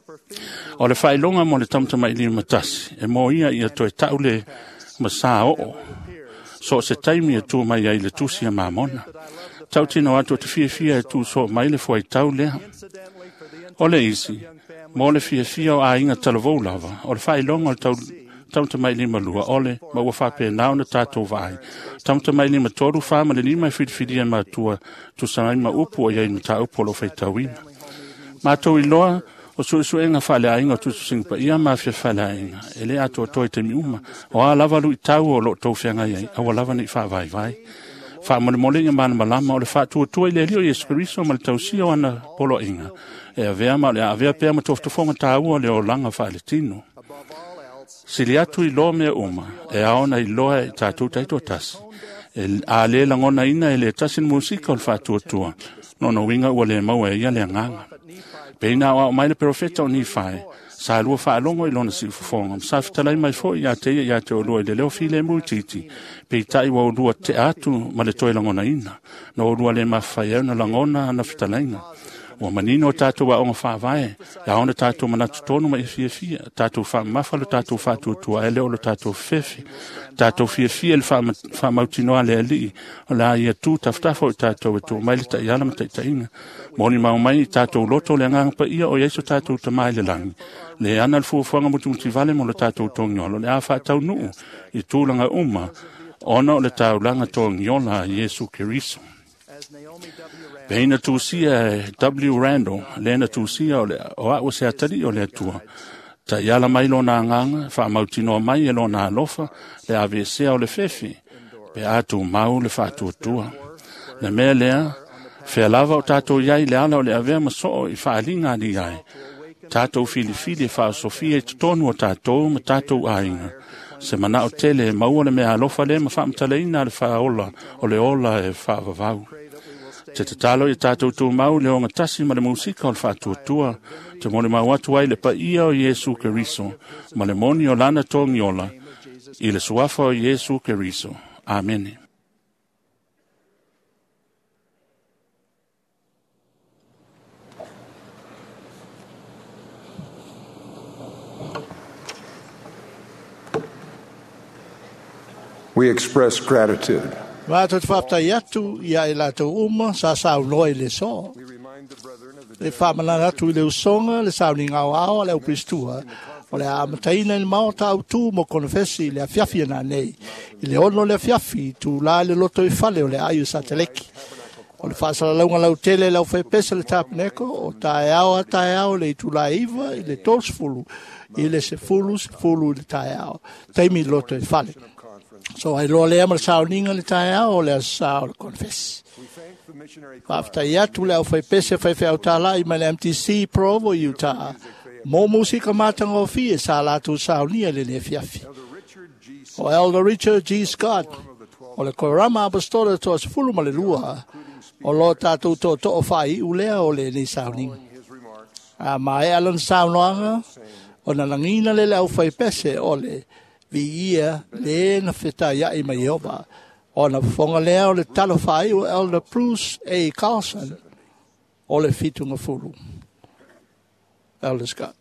O le whai longa mo le tam tama i lima tasi, e mo ia ia to e tau le ma sa o. So se taimi e tu mai ai le tusi a mamona. Tau tino atu te fia fia e tu so mai le fuai tau lea. O le isi, mo le fia fia o a inga talavou lava, o le whai longa o le tau tau te mai lima lua ole, ma ua whape nao na tātou vai. Tau te mai lima toru wha, ma le lima e whidiwhidia ma tua, tu sanai ma upu o iai ma tā upu lo whai tau ina. Ma tau i loa, o su su enga whale a inga tu su singpa, ia ma fia whale a inga, e le ato o toi te mi uma, o a lava lu i tau o lo tau whianga iai, a wa lava ni wha vai vai. Wha mole mole inga mana malama, o le wha tua tua i le lio i eskriso, ma le tau si o ana polo inga, e a vea ma le a vea pea ma toftofonga tā ua le o langa wha le tino. Sili atu i loa mea uma, e aona i loa i tātou taito tasi. E a le langona ina e le tasin musika o le whātua tua, no no winga ua le maua e ia le anganga. Peina o mai le profeta o ni whae, sa lua whaalongo i lona si ufufonga, sa fitalai mai fo i a te ia i a te o lua i le leo file mui titi, pe i tai wa o lua te atu ma le toi langona ina, no o lua le mawhai au na langona na fitalaina. O manino o tātou wa onga whaavae, la ona tātou manatu tonu ma i fia fia, tātou wha mawhalo tātou whātua tua e leo lo tātou whewhi, tātou fia fia le wha mautinoa le ali, o la ia tū taftafo i tātou e tō maile ta i alama ta i ta inga. Moni mau mai tātou loto le ngang pa ia o iaiso tātou ta mai le langi. Le ana le fuafuanga mutu muti vale mo le tātou tōngiolo, le a whātau nuu i tūlanga uma, ona o le tāu langa tōngiola Jesu Keriso. Peina tūsia W. Randall, lena tūsia o le o a o se atari o le atua. Ta iala mai lo na nganga, wha mautino mai e lo na alofa, le A V C o le fefi, pe atu mau le whātua tua. Le mea lea, whea lava o tātou iai le ala o le avea maso i whaalinga ni iai. Tātou fili fili wha sofia i tutonu o tātou ma tātou ainga. Se mana o tele maua le mea alofa le ma whaamtaleina le whaola o le ola e whaavavau. Te te talo i tātou tū mau le o ngatasi ma le musika o le whātua tua, te mone mau atu ai le pa ia o Jesu Keriso, ma le moni o lana tōngiola, i le suafa o Jesu Keriso. Amen. We express gratitude. Wa to whapta iatu ia e la tau uma sa sau noi le so. Le whamana atu i le usonga, le sau ni ngau ao, le upristua. O le amataina ni mao tau tu mo konfesi le afiafi na nei. I le ono le afiafi tu la le loto i fale o le ayu sa teleki. O le whaasala launga lau tele lau whaipesa le tapaneko, o tae ao a tae ao le itu la iwa, i le tos fulu, i le se fulu, se fulu le tae ao. Taimi loto i fale. So ai lo le amal sao ninga le tae ao le sao le confess. Pafta iatu le au fai pese fai fai au tala i male M T C Provo i uta. Mo musika matanga o fie sa la tu sao nia le le fiafi. O Elder Richard G. Scott. O le korama apostole to as fulu male lua. O lo tatu to to o fai u lea o le ni sao ninga. A mai alan sao noanga. O na langina le le au fai pese o le vi ia le na feta ia i mai oba. O na fonga lea o le talo fai o Elder Bruce A. Carlson. O le fitunga fulu. Elder Scott.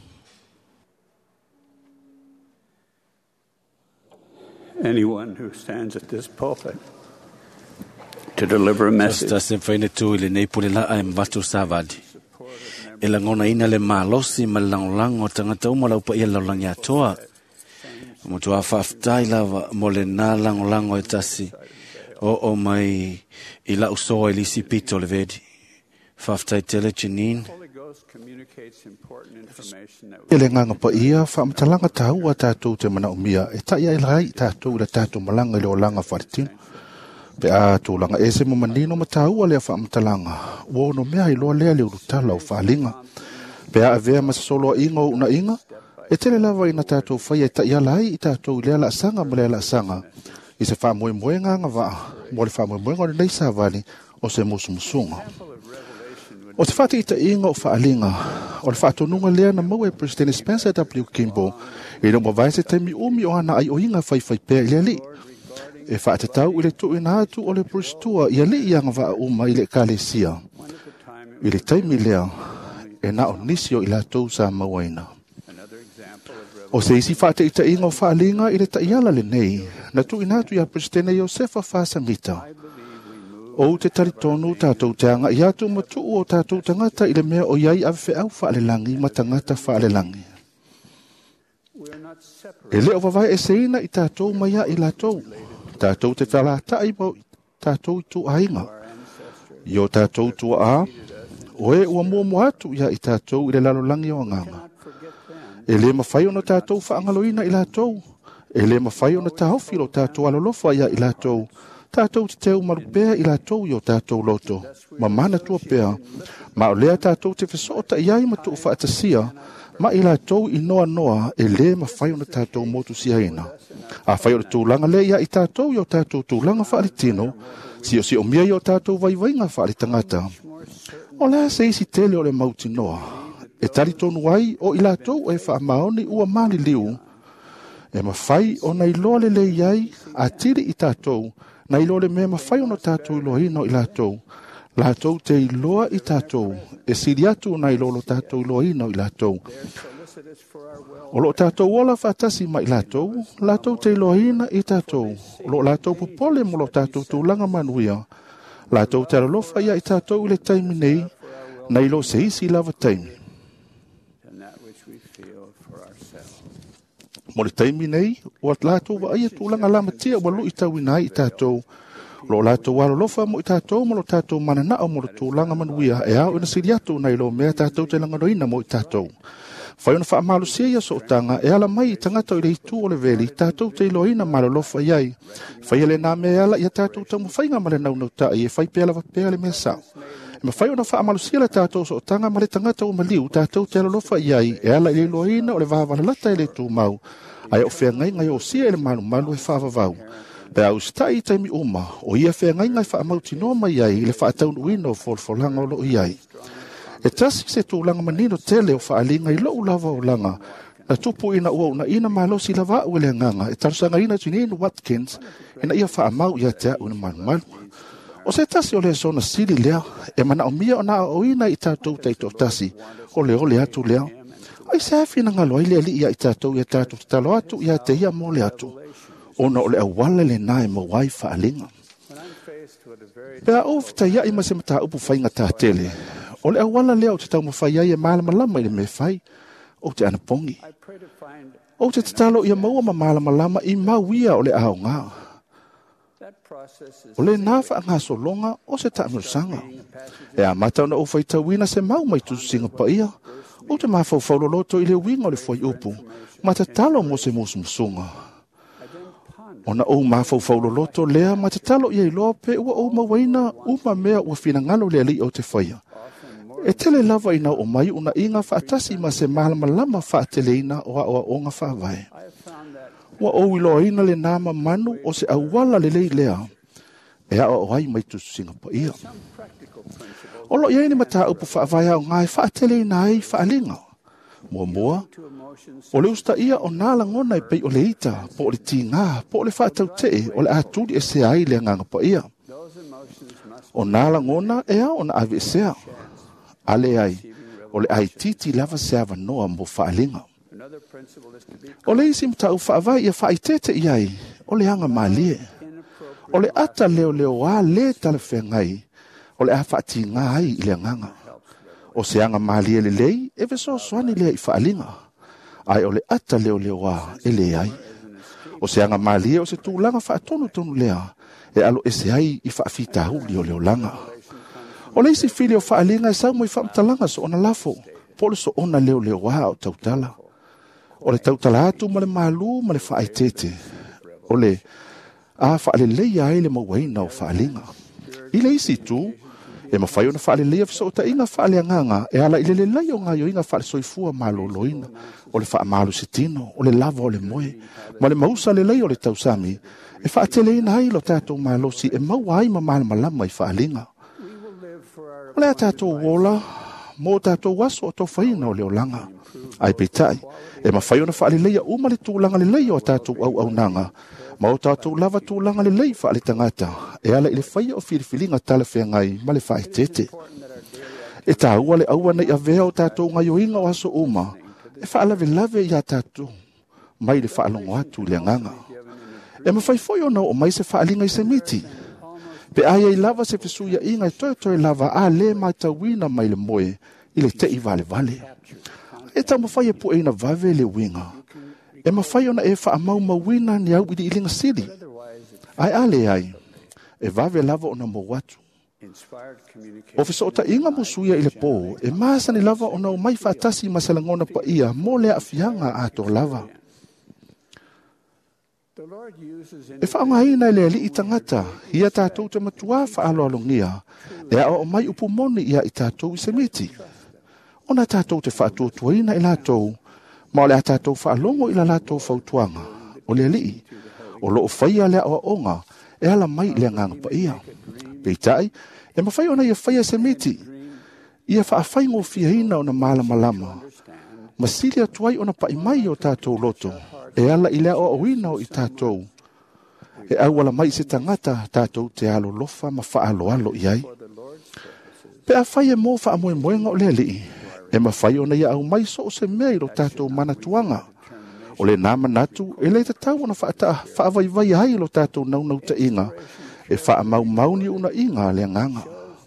Anyone who stands at this pulpit to deliver a message. Tasta se whaine tu i le nei pule la ai mwatu savadi. E la ngona ina le malosi ma langolang o tangata umala upa ia laulangi atoa. Mutu a whaftai lava mo le nā langolango e tasi. O o mai i la usoa i lisi pito le vedi. Whaftai tele Janine. E le nganga pa ia whaamatalaga tāua tātou te mana umia e tai ai rai tātou le tātou malanga le o langa wharitino. Pe a tūlanga e se mo manino ma tāua lea whaamatalaga. Ua ono mea i loa lea le urutala o whaalinga. Pe a avea masasolo inga o una inga. E tele lava ina tātou whai e tai alai i tātou lea la sanga ma lea la sanga. I se wha moe moe nganga waa. Mo le wha moe moe ngore nei sa vani o se musu musunga. O te whate ita inga o whaalinga, o le whaatonunga lea na mau e President Spencer W. Kimball, e no mawai se taimi umi o ana ai o inga whai whai pēr i li. E whaate tau i le tu ina atu o le Pristua i li i anga wha uma i le Kalesia. I le taimi lea, e na o nisio i la tau sa mawaina. O se isi whaate ita inga o whaalinga i le taiala le nei, na tu ina atu i a President Josefa Fasamita. O te taritonu tātou te anga i atu matu o tātou tangata i le mea o iai ave au whaalelangi ma tangata whaalelangi. E leo wawai e seina i tātou maia i lātou. Tātou te talata i pau tātou i tu ainga. I o tātou tua a, o e ua mua mua atu ia i tātou i le lalolangi o anganga. E le mawhai o na tātou whaangaloina i lātou. E le mawhai o na tāhofilo tātou alolofa ia i lātou. Tātou te teu marupea i lātou i o tātou loto. Ma mana tua pea. Ma o lea tātou te whesota i ai ma tu whaatasia. Ma i lātou i noa noa e le ma whai o na tātou motu siaina. A whai o na tūlanga le ia i tātou i o tātou tūlanga whaalitino. Si o si o mia i o tātou vaivainga whaalitangata. O lea se isi tele o le mauti noa. E tari tonu ai o i lātou e wha maoni ua mali liu. E ma whai o na iloa le le iai a tiri i tātou. Na ilo le mea mawhai ono tātou ilo hino i lātou. Lātou te iloa i tātou. E siri atu na ilo lo tātou ilo hino i lātou. O lo tātou ola whatasi ma i lātou. Lātou te ilo hina i tātou. O lo lātou popole mo lo tātou tūlanga manuia. Lātou te alofa ia i tātou i le taimi nei. Na ilo se isi lava taimi. Mo le taimi nei, o at lātou wa aia tūlanga lama tia wa lu i tau inai i tātou. Lo lātou walo lofa mo i tātou mo lo tātou manana o mo lo tūlanga manuia e au ina siri atu nei lo mea tātou te langaroina mo i tātou. Whai ona wha amalu sia so tanga e ala mai i tangata o le hitu o le veli tātou te iloina malo lofa iai. Whai ele nā mea ala i a tātou tamu whainga ma le nau nau ta i e whai pēla wa pēla le mea sao. Ma whai ona wha amalu sia le tātou so tanga ma le tangata o maliu tātou te alofa iai e ala i le iloina o le vahavana lata i le tū mau. Ai o whea ngai ngai o sia ele malu malu e whaavavau. Pe au stai taimi uma, o ia whea ngai ngai wha amauti noa mai ai, le wha ataunu wino o wholwholanga o lo iai. E tasi se tūlanga manino tele o wha alinga i lo lava o langa, na tupu ina ua una ina malosi lava ue le nganga, e tarusanga ina Janine Watkins, ina ia wha amau ia tea una malu malu. O se tasi o le sona siri lea, e mana o mia o na o ina i tātou teito tasi, o le o le atu lea. Ai se hafi na ngalo ai le ali ia i tātou ia tātou te talo atu ia te ia mo le atu. Ona o le awala le nae ma wai whaalinga. Pea o fita ia i ma se mata upu whainga tā tele. O le awala lea o te tau ma whai ai e malama lama i le me whai. O te anapongi. O te talo ia maua ma malama lama i mauia o le ao ngā. O le nafa ngā solonga o se ta amirusanga. E a mata ona o whaitawina se mau mai tusinga pa ia. O te mafau fauloloto i le winga o le fwai upu, ma te talo mo se musu musunga. O na o mafau fauloloto lea, ma te talo i loa pe ua o mawaina uma mea ua fina ngalo le ali o te whaia. E tele lava ina o mai una inga whaatasi ma se malama lama whaateleina o a o nga whaavai. Ua o iloa ina le nama manu o se awala le lei lea, e a o ai mai tusu singa pa ia. O lo iai ni mata upu whaavai au ngai whaatele ina ai whaalinga. Mua mua, o le usta ia o nala ngona i pei o le ita, po o le ti ngā, po o le whaatau tee, o le aturi e se ai le nganga pa ia. O nala ngona e a o na avi e sea. Ale ai, o le ai titi lava se ava noa mo whaalinga. O le isi mta u whaavai ia whaitete iai, o le anga malie. O le ata leo leo a le tala whengai, o le a whaati ngā ai i le nganga. O se anga malie le lei, e veso soani lea i whaalinga. Ai o le ata leo leo a e le ai. O se anga malie o se tūlanga whaatonu tonu lea, e alo e se ai i whaafita huli o leo langa. O le isi fili o whaalinga e sau mo i whaamtalanga so ona lafo. Po le so ona leo leo waa o tautala. O le tautala atu ma le malu ma le whaaitete. O le a whaale leia ai le mawaina o whaalinga. I le isi tu, e mawhai ona whaale leia fiso o ta inga whaale anganga e ala i le le lai o ngā yo inga whaale soifua malo loina. O le wha malu se tino, o le lava o le moe. Ma le mausa le lai o le tausami, e whaatele ina ai lo tātou malo si e maua ai ma mala malama i whaalinga. O le a tātou wola, mō tātou waso o tau whaina o leo langa. Ai peitai, e mawhai ona whaale leia uma le tūlanga le leia o tātou au au nanga. Ma o tātou lava tūlanga le lei whaale tangata, e ala i le whaia o whiriwhilinga tala whea ngai ma le whae tete. E tā ua le aua nei a vea o tātou ngai o inga o aso uma, e whaalave lave i a tātou, mai le whaalongo atu le nganga. E mawhai foi o nau o mai se whaalinga i se miti. Pe aia i lava se fesuia inga i toi toi lava a le mai tawina mai le moe, i le te i vale vale. E tau mawhai e pu eina vave le winga. E mawhai ona e wha mau mawina ni au i di ilinga siri. Ai ale ai, e vave lava ona mo watu. O fiso o ta inga musuia i le po, e maasa ni lava ona o mai whaatasi masalangona pa ia, mo le afianga ato lava. E whaongaina le li i tangata, ia tātou te matua whaaloalongia, e a o mai upumoni ia i tātou i se miti. Ona tātou te whaatua tuaina i lātou, ma o le a tātou whaalongo i la lātou whautuanga, o le li, o loo whaia le a onga, e ala mai le nganga pa ia. Peitai, e mawhai ona ia whaia se miti, ia whaafai ngō whiahina o na mala malama, ma sili atuai ona pa imai o tātou loto, e ala i lea o awina o i tātou. E au ala mai se tangata tātou te alo lofa ma whaalo alo i ai. Pe a whai e mō wha moe moenga o lea li, e ma whai o na ia au mai so o se mea i ro tātou manatuanga. O le nā manatu, e le te tau ona whaavai vai ai lo tātou naunau ta inga, e wha mau mau ni una inga le nganga.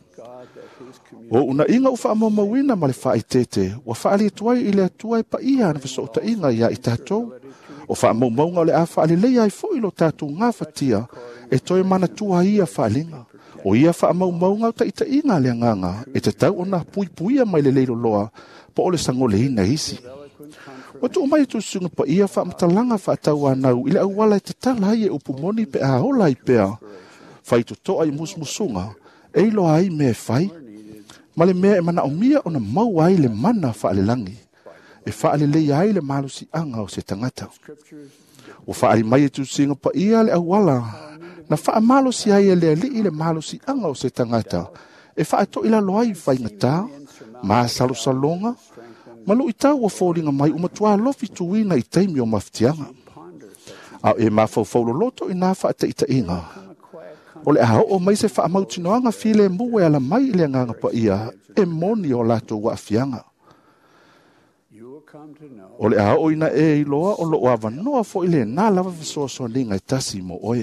O una inga u wha mau mauina ma le wha i tete, wa wha ali tuai i le tuai pa ia na fiso o ta inga ia i tātou. O wha mau maunga o le a wha ali leia i fo ilo tātou ngā whatia, e toi mana tua ia whaalinga. O ia wha mau maunga o ta ita inga le nganga, e te tau ona pui puia mai le leilo loa, po o le sangole ina isi. O tu mai tu sunga pa ia wha matalanga wha tau anau, ile au wala e te tala ai e upumoni pe a hola i pea, whai tu toa i musmusunga, e ilo ai me whai. Ma le mea e mana o mia o na mau ai le mana wha ale langi. E wha ale lei ai le malu si anga o se tangata. O wha ale mai e tu singa pa ia le awala. Na wha malo si ai e le ali i le malu si anga o se tangata. E wha to ila loai whai ngata. Ma salo salonga. Malu i tau o fōringa mai umatua lofi tuina i teimi o maftianga. Au e ma fau fau loto i nā wha te ita inga. O le aho o mai se wha mautinoanga file muwe ala mai le nganga pa ia. E moni o lato wa afianga. O le aho ina e iloa o lo awa noa fo ile nā lava visoa soa ninga i tasi mo oe.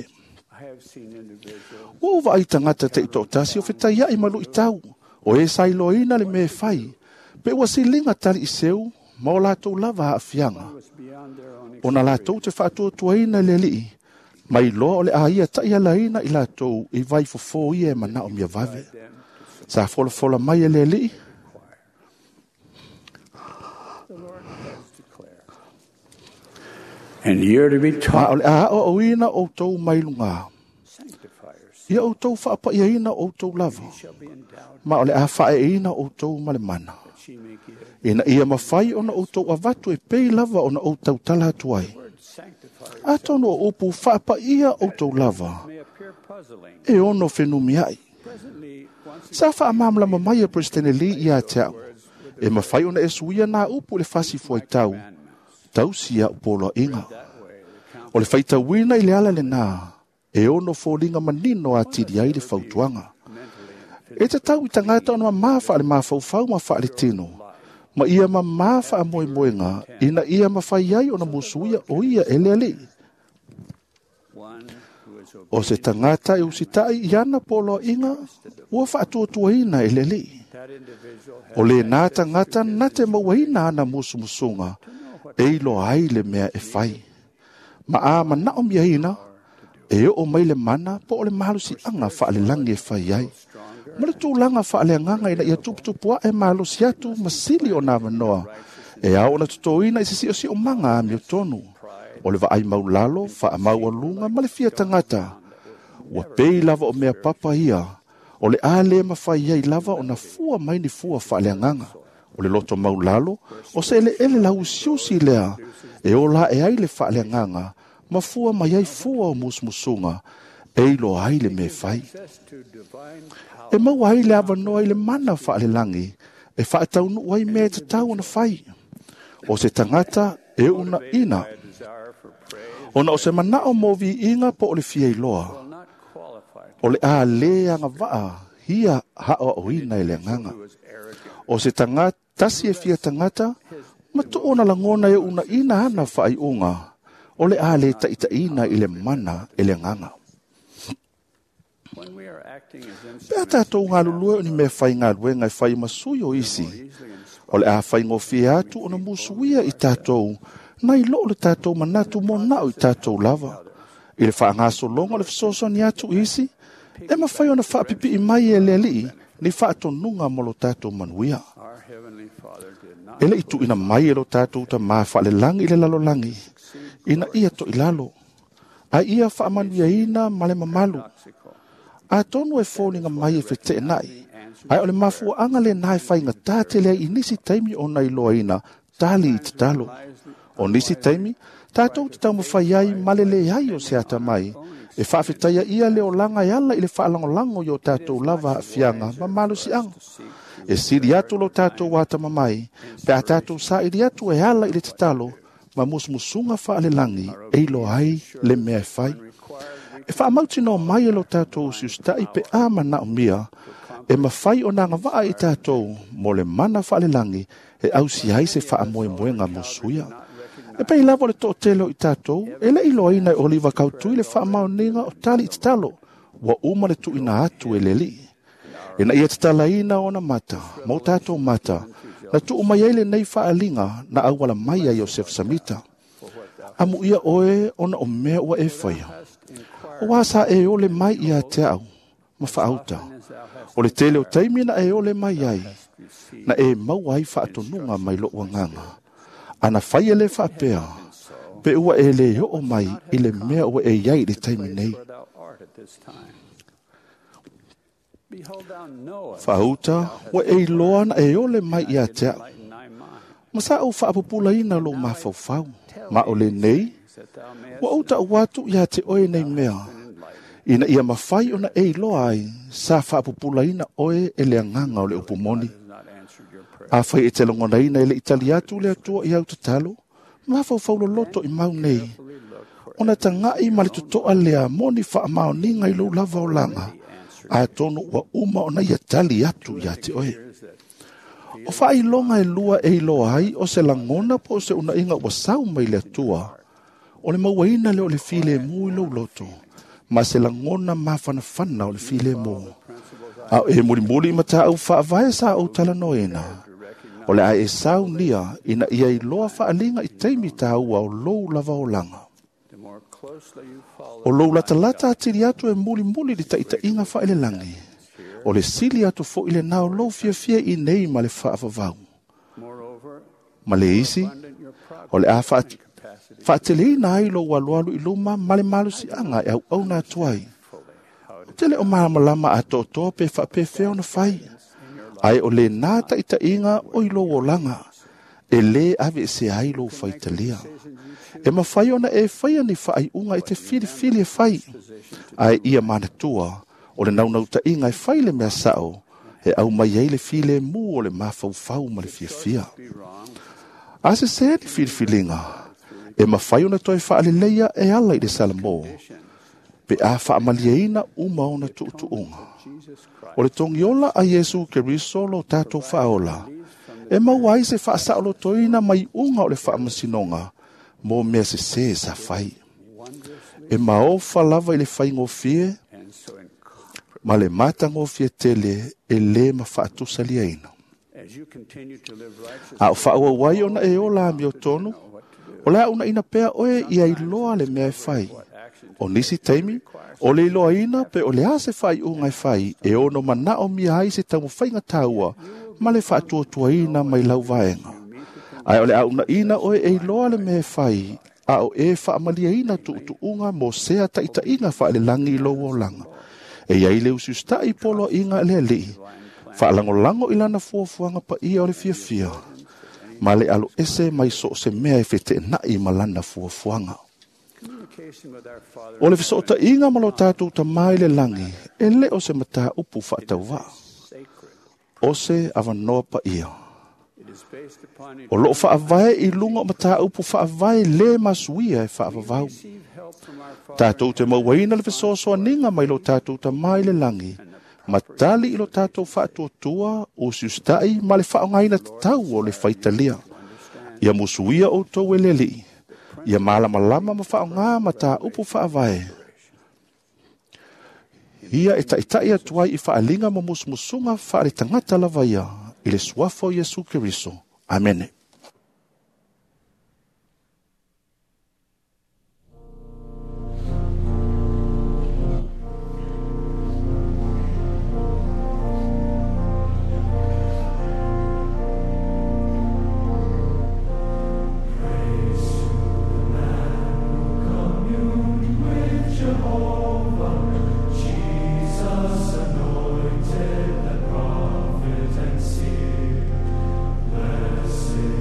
O uwa ai tangata te ito tasi o whitai ai malu i tau. O e sai lo ina le me fai. Pe ua si linga tali i seu, ma o lato lava a fianga. O na lato te whaatua tuaina le li. Mai loa o le aia ta ia laina i lato i vai fofo ia e mana o mia vave. Sa fola fola mai e le li. And you're to be taught. A o o ina o tau mai lunga. Ia o tau whaapa ia ina o tau lava. Ma o le a whae ina o tau male mana. Ina ia mawhai ona o tau avatu e pei lava ona o tau tala tuai. A tono o upu whaapa ia o tau lava. E ono whenumi ai. Sa wha amamla mamai a President Lee ia teau. E mawhai ona e suia nā upu le whasi fuai tau. Tau sia upolo inga. O le whaita wina i le ala le nā. E ono fōringa manino a tiri ai le whautuanga. E te tau i tangata ona ma mawha le ma whaufau ma wha le tino. Ma ia ma ma wha a moe moenga. Ina ia ma whai ai ona musuia o ia ele ali. O se tangata e usitai i ana polo inga. Ua wha atua tua ina ele ali. O le nā tangata na te mauaina ana musu musunga. E ilo ai le mea e whai. Ma a ma na o mia ina. E o mai le mana po o le malu si anga wha le langi e whai ai. Ma le tūlanga whaaleanganga ina ia tuputupua e malosi atu masili o nā manoa. E au na tutoina i sisi o si o manga mi o tonu. O le vaai maulalo, wha mau alunga, ma le fia tangata. Ua pei lava o mea papa ia. O le ale mawhai ai lava o na fua mai ni fua whaaleanganga. O le loto maulalo, o se ele ele lau siusi lea. E o la e ai le whaaleanganga, ma fua mai ai fua o musmusunga. Eilo ai le me fai. E mau ai le avanoa i le mana whaale langi. E whaatau nu wai me te tau na fai. O se tangata e una ina. Ona o se mana o movi inga po o le fia iloa. O le a le anga waa, hia hao o ina ele nganga. O se tangata, tasi e fia tangata, ma to ona langona e una ina hana whai unga. O le a le ta ita ina ile mana ele nganga. Pea tātou ngā lulua ni me whai ngā rue ngai whai masui o isi. O le a whai ngō whia atu o na musuia i tātou. Nai lo le tātou manatu mo nao i tātou lava. I le wha ngā solongo le fisoso ni atu isi. E ma whai o na wha pipi i mai e le li. Ni wha atonunga mo lo tātou manuia. E le itu ina mai e lo tātou ta maa wha le langi i le lalo langi. Ina ia to i lalo. A ia wha manuia ina ma le mamalu. A tonu e fōninga mai e whete nai. Ai o le mafua anga le nai whainga tāte lea i nisi taimi o nai loa ina, tali i te talo. O nisi taimi, tātou te tau mawhai ai malele ai o se ata mai. E whaafetaia ia leo langa i ala i le whaalangolango i o tātou lava a fianga, ma malu si ang. E siri atu lo tātou wata mamai, pe a tātou sa iri atu e ala i le te talo, ma musmusunga whaale langi, e lo ai le mea e whai. E wha amauti no mai e lo tātou si ustai pe ama na o mia, e mawhai o nanga waa i tātou, mo le mana whaale langi, e au si ai se wha amoe moe ngā musuia. E pei lavo le tō telo i tātou, e le ilo ina e oliva kautui le wha amau ninga o tali i te talo, wa uma le tu ina atu e le li. E na ia te tala ina o na mata, mo tātou mata, na tu umai ele nei wha alinga, na awala mai a Joseph Samita. Amu ia oe ona o mea ua e whaia. O wasa e ole mai ia te au, ma whaauta. O le tele o taimina e ole mai ai, na e mau ai whaatonunga mai lo wanganga. Ana whai ele whaapea, pe ua e le o mai i le mea ua e iai le taiminei. Whaauta, ua e loa na e ole mai ia te au. Masa au whaapupula ina lo ma whau ma o le nei, wa uta watu ia te oe nei mea. Ina ia mawhai ona e loa ai, sa whaapupula ina oe e le anganga o le upumoni. A whai e te longona ina e le italiatu le atua i au tatalo, ma whau whau lo loto i mau nei. Ona tanga i mali tutoa lea moni wha mao ninga i lo lava o langa, a tonu wa uma ona ia tali atu ia te oe. O whai longa e lua e loa ai o se langona po se una inga wa sau mai le atua. O le mauaina le o le file mu i lo loto, ma se langona ma whana whana o le file mu. A e muri muri ma ta au wha vai sa au tala noena. O le ai e sau nia ina ia i loa wha alinga i teimi ta au au lou lava o langa. O lou lata lata atiri atu e muri muri di ta ita inga wha ele langi. O le sili atu fo ile nao lou fia fia i nei ma le wha avavau. Ma le isi, o le a wha Whaatele na ai lo walualu i luma male malu si anga e au au na tuai. Tele o malamalama a tō tō pe wha pe wheo na whai. Ai o le nāta i ta inga o i lo o langa. E le ave se ai lo whai talia. E ma whai ona e whai ani whai unga i te whiri whiri e whai. Ai ia mana tua o le naunau ta inga e whai le mea sao. E au mai ei le while mu o le mawhau whau ma le fia fia. Ase se ni whiri whilinga. E ma whai ona toi wha leia e ala i le salamo. Pe a wha amaliaina uma ona tu tu unga. O le tongi ola a Yesu Keriso lo tātou whaola. E ma wai se wha saolo toina mai unga o le wha amasinonga. Mo mea se se sa whai. E ma o wha lava i le whai ngofie. Ma le mata ngofie tele e le ma wha atusa liaina. A o wha ua wai ona e ola mi o tonu. O lea una ina pea oe i ai loa le mea e whai. O nisi taimi, o le iloa ina pe o le ase fai ungai fai, e ono mana o mia hai se tamu whainga taua, ma le whaatua tua ina mai lau vaenga. Ai o le au na ina o e iloa le me fai, a o e whaamalia ina tu tu unga mo sea ta ita inga wha le langi ilo o langa. E iai le usiusta i polo inga le li, wha lango lango ilana fuafuanga pa ia o le fia fia. Ma le alo ese mai so se mea e fete na i malana fuafuanga. O le fiso ta inga malo tātou ta mai le langi, e le o se mata upu whaatau wā. O se avanoa pa ia. O loo whaavae i lunga o mata upu whaavae le masuia e whaavavau. Tātou te mauaina le fiso soa ninga mai lo tātou ta mai le langi. Matali i lo tātou whaatua tua o siustai ma le whaongaina tau o le whaitalia. Ia musuia o tau e le li. Ia malama lama ma whaonga ma tā upu whaavae. Ia e taitai atuai i whaalinga ma musmusunga whaare tangata lavaia i le suafo Yesu Keriso. Amen. Anointed the prophet and seer, blessed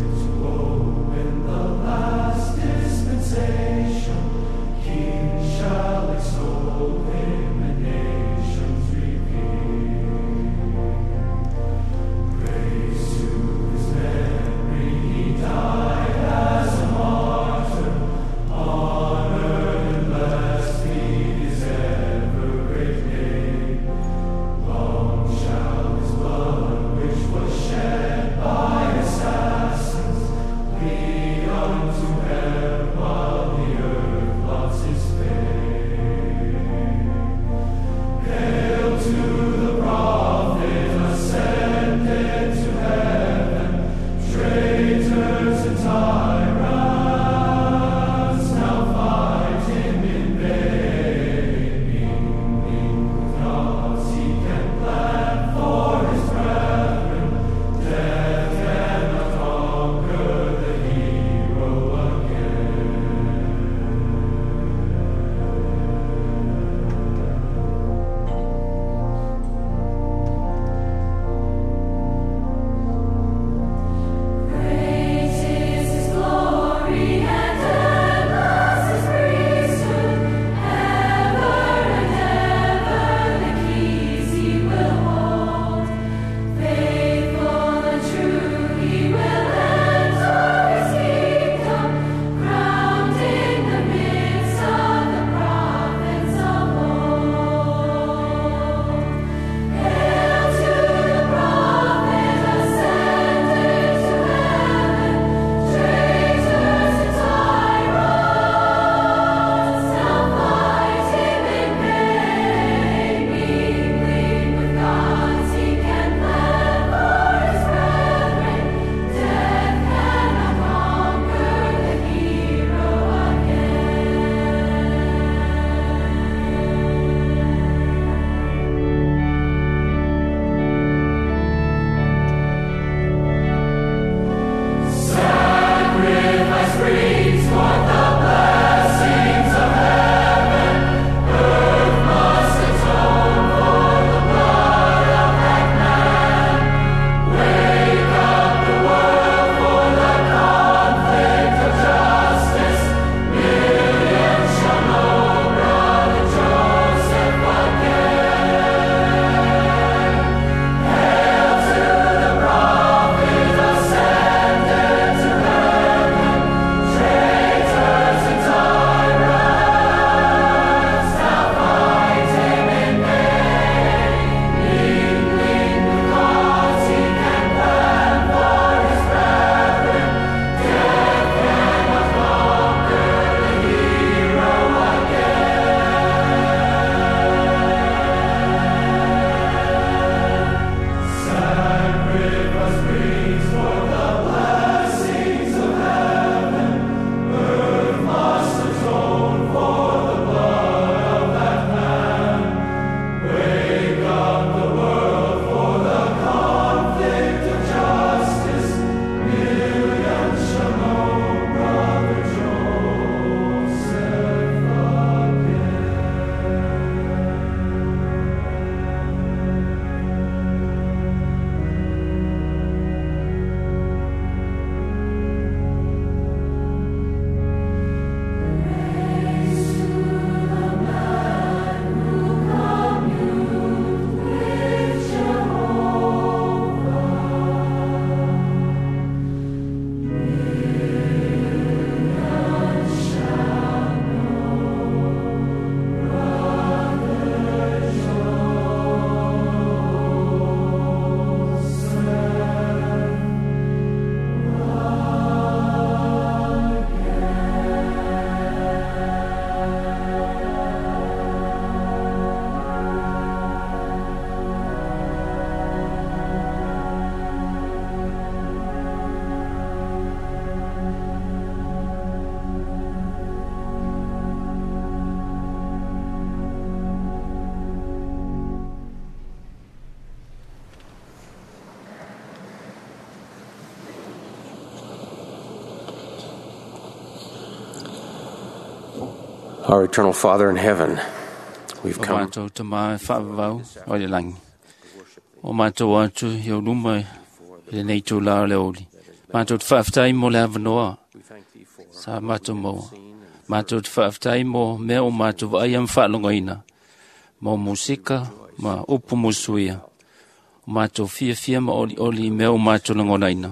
Our eternal Father in heaven, we've O come mātou te mai whaavau o le langi. O mātou atu i o luma i le nei tū lau le oli. Mātou te whaaftai mo le avanoa. Sa mātou moa. Mātou te whaaftai mo mea o mātou wa aiam whaalongoina. Mo musika, ma upu musuia. O mātou fia fia ma oli oli mea o mātou langonaina.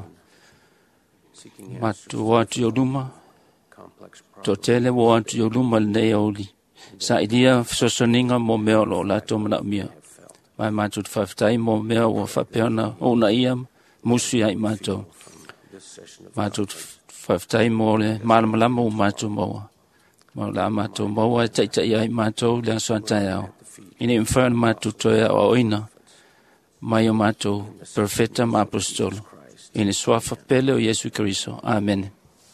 Mātou atu i o luma. Tō tele wo atu i o luma le nei oli. Sa ilia sosoninga mo mea lo la tō mana mia. Mai mātou te whaaftai mo mea o whapeona o na ia musu ai mātou. Mātou te whaaftai mo le malamalama o mātou maua. Mo la mātou maua e taitai ai mātou le asoatai au. Ine mwhana mātou toia o oina. Mai o mātou perfeta ma apostolo. Ine swafa pele o Yesu Keriso. Amen.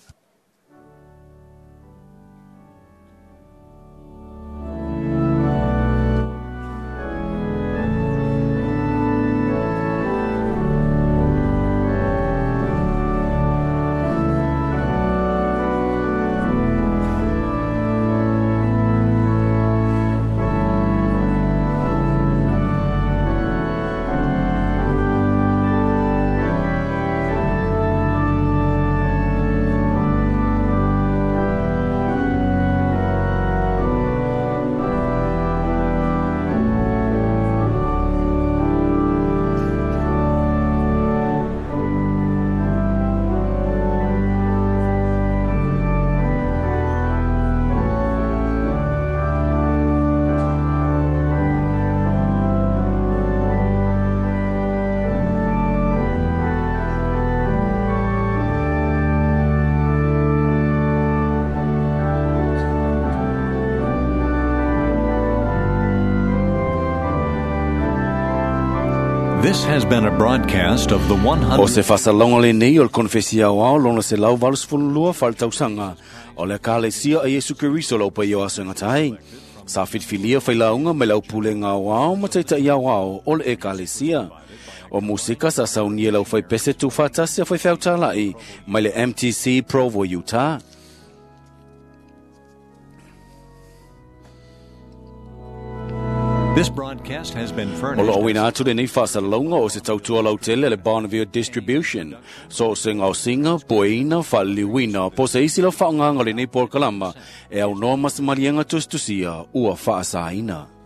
This has been a broadcast of the one O hundred... se whasalonga le nei o le konfesia o ao lona se lau valusfululua whaltausanga o le kālesia a Yesu Keriso lau pa io asanga tai. Sa whitwhilia whailaunga me lau pule ngā wao ma teita ia wao o le e kālesia. O musika sa saunia lau whai pese tu whatasia whai whautalai mai le M T C Provo, Utah. This broadcast has been furnished... O lo wina atu le nei whasalonga o se tautua lau tele le Barneville Distribution. So se ngau singa, poeina, whaliwina, po se isi lau whaonganga le nei Port Kalama e au noa masamarianga tustusia ua whaasaina.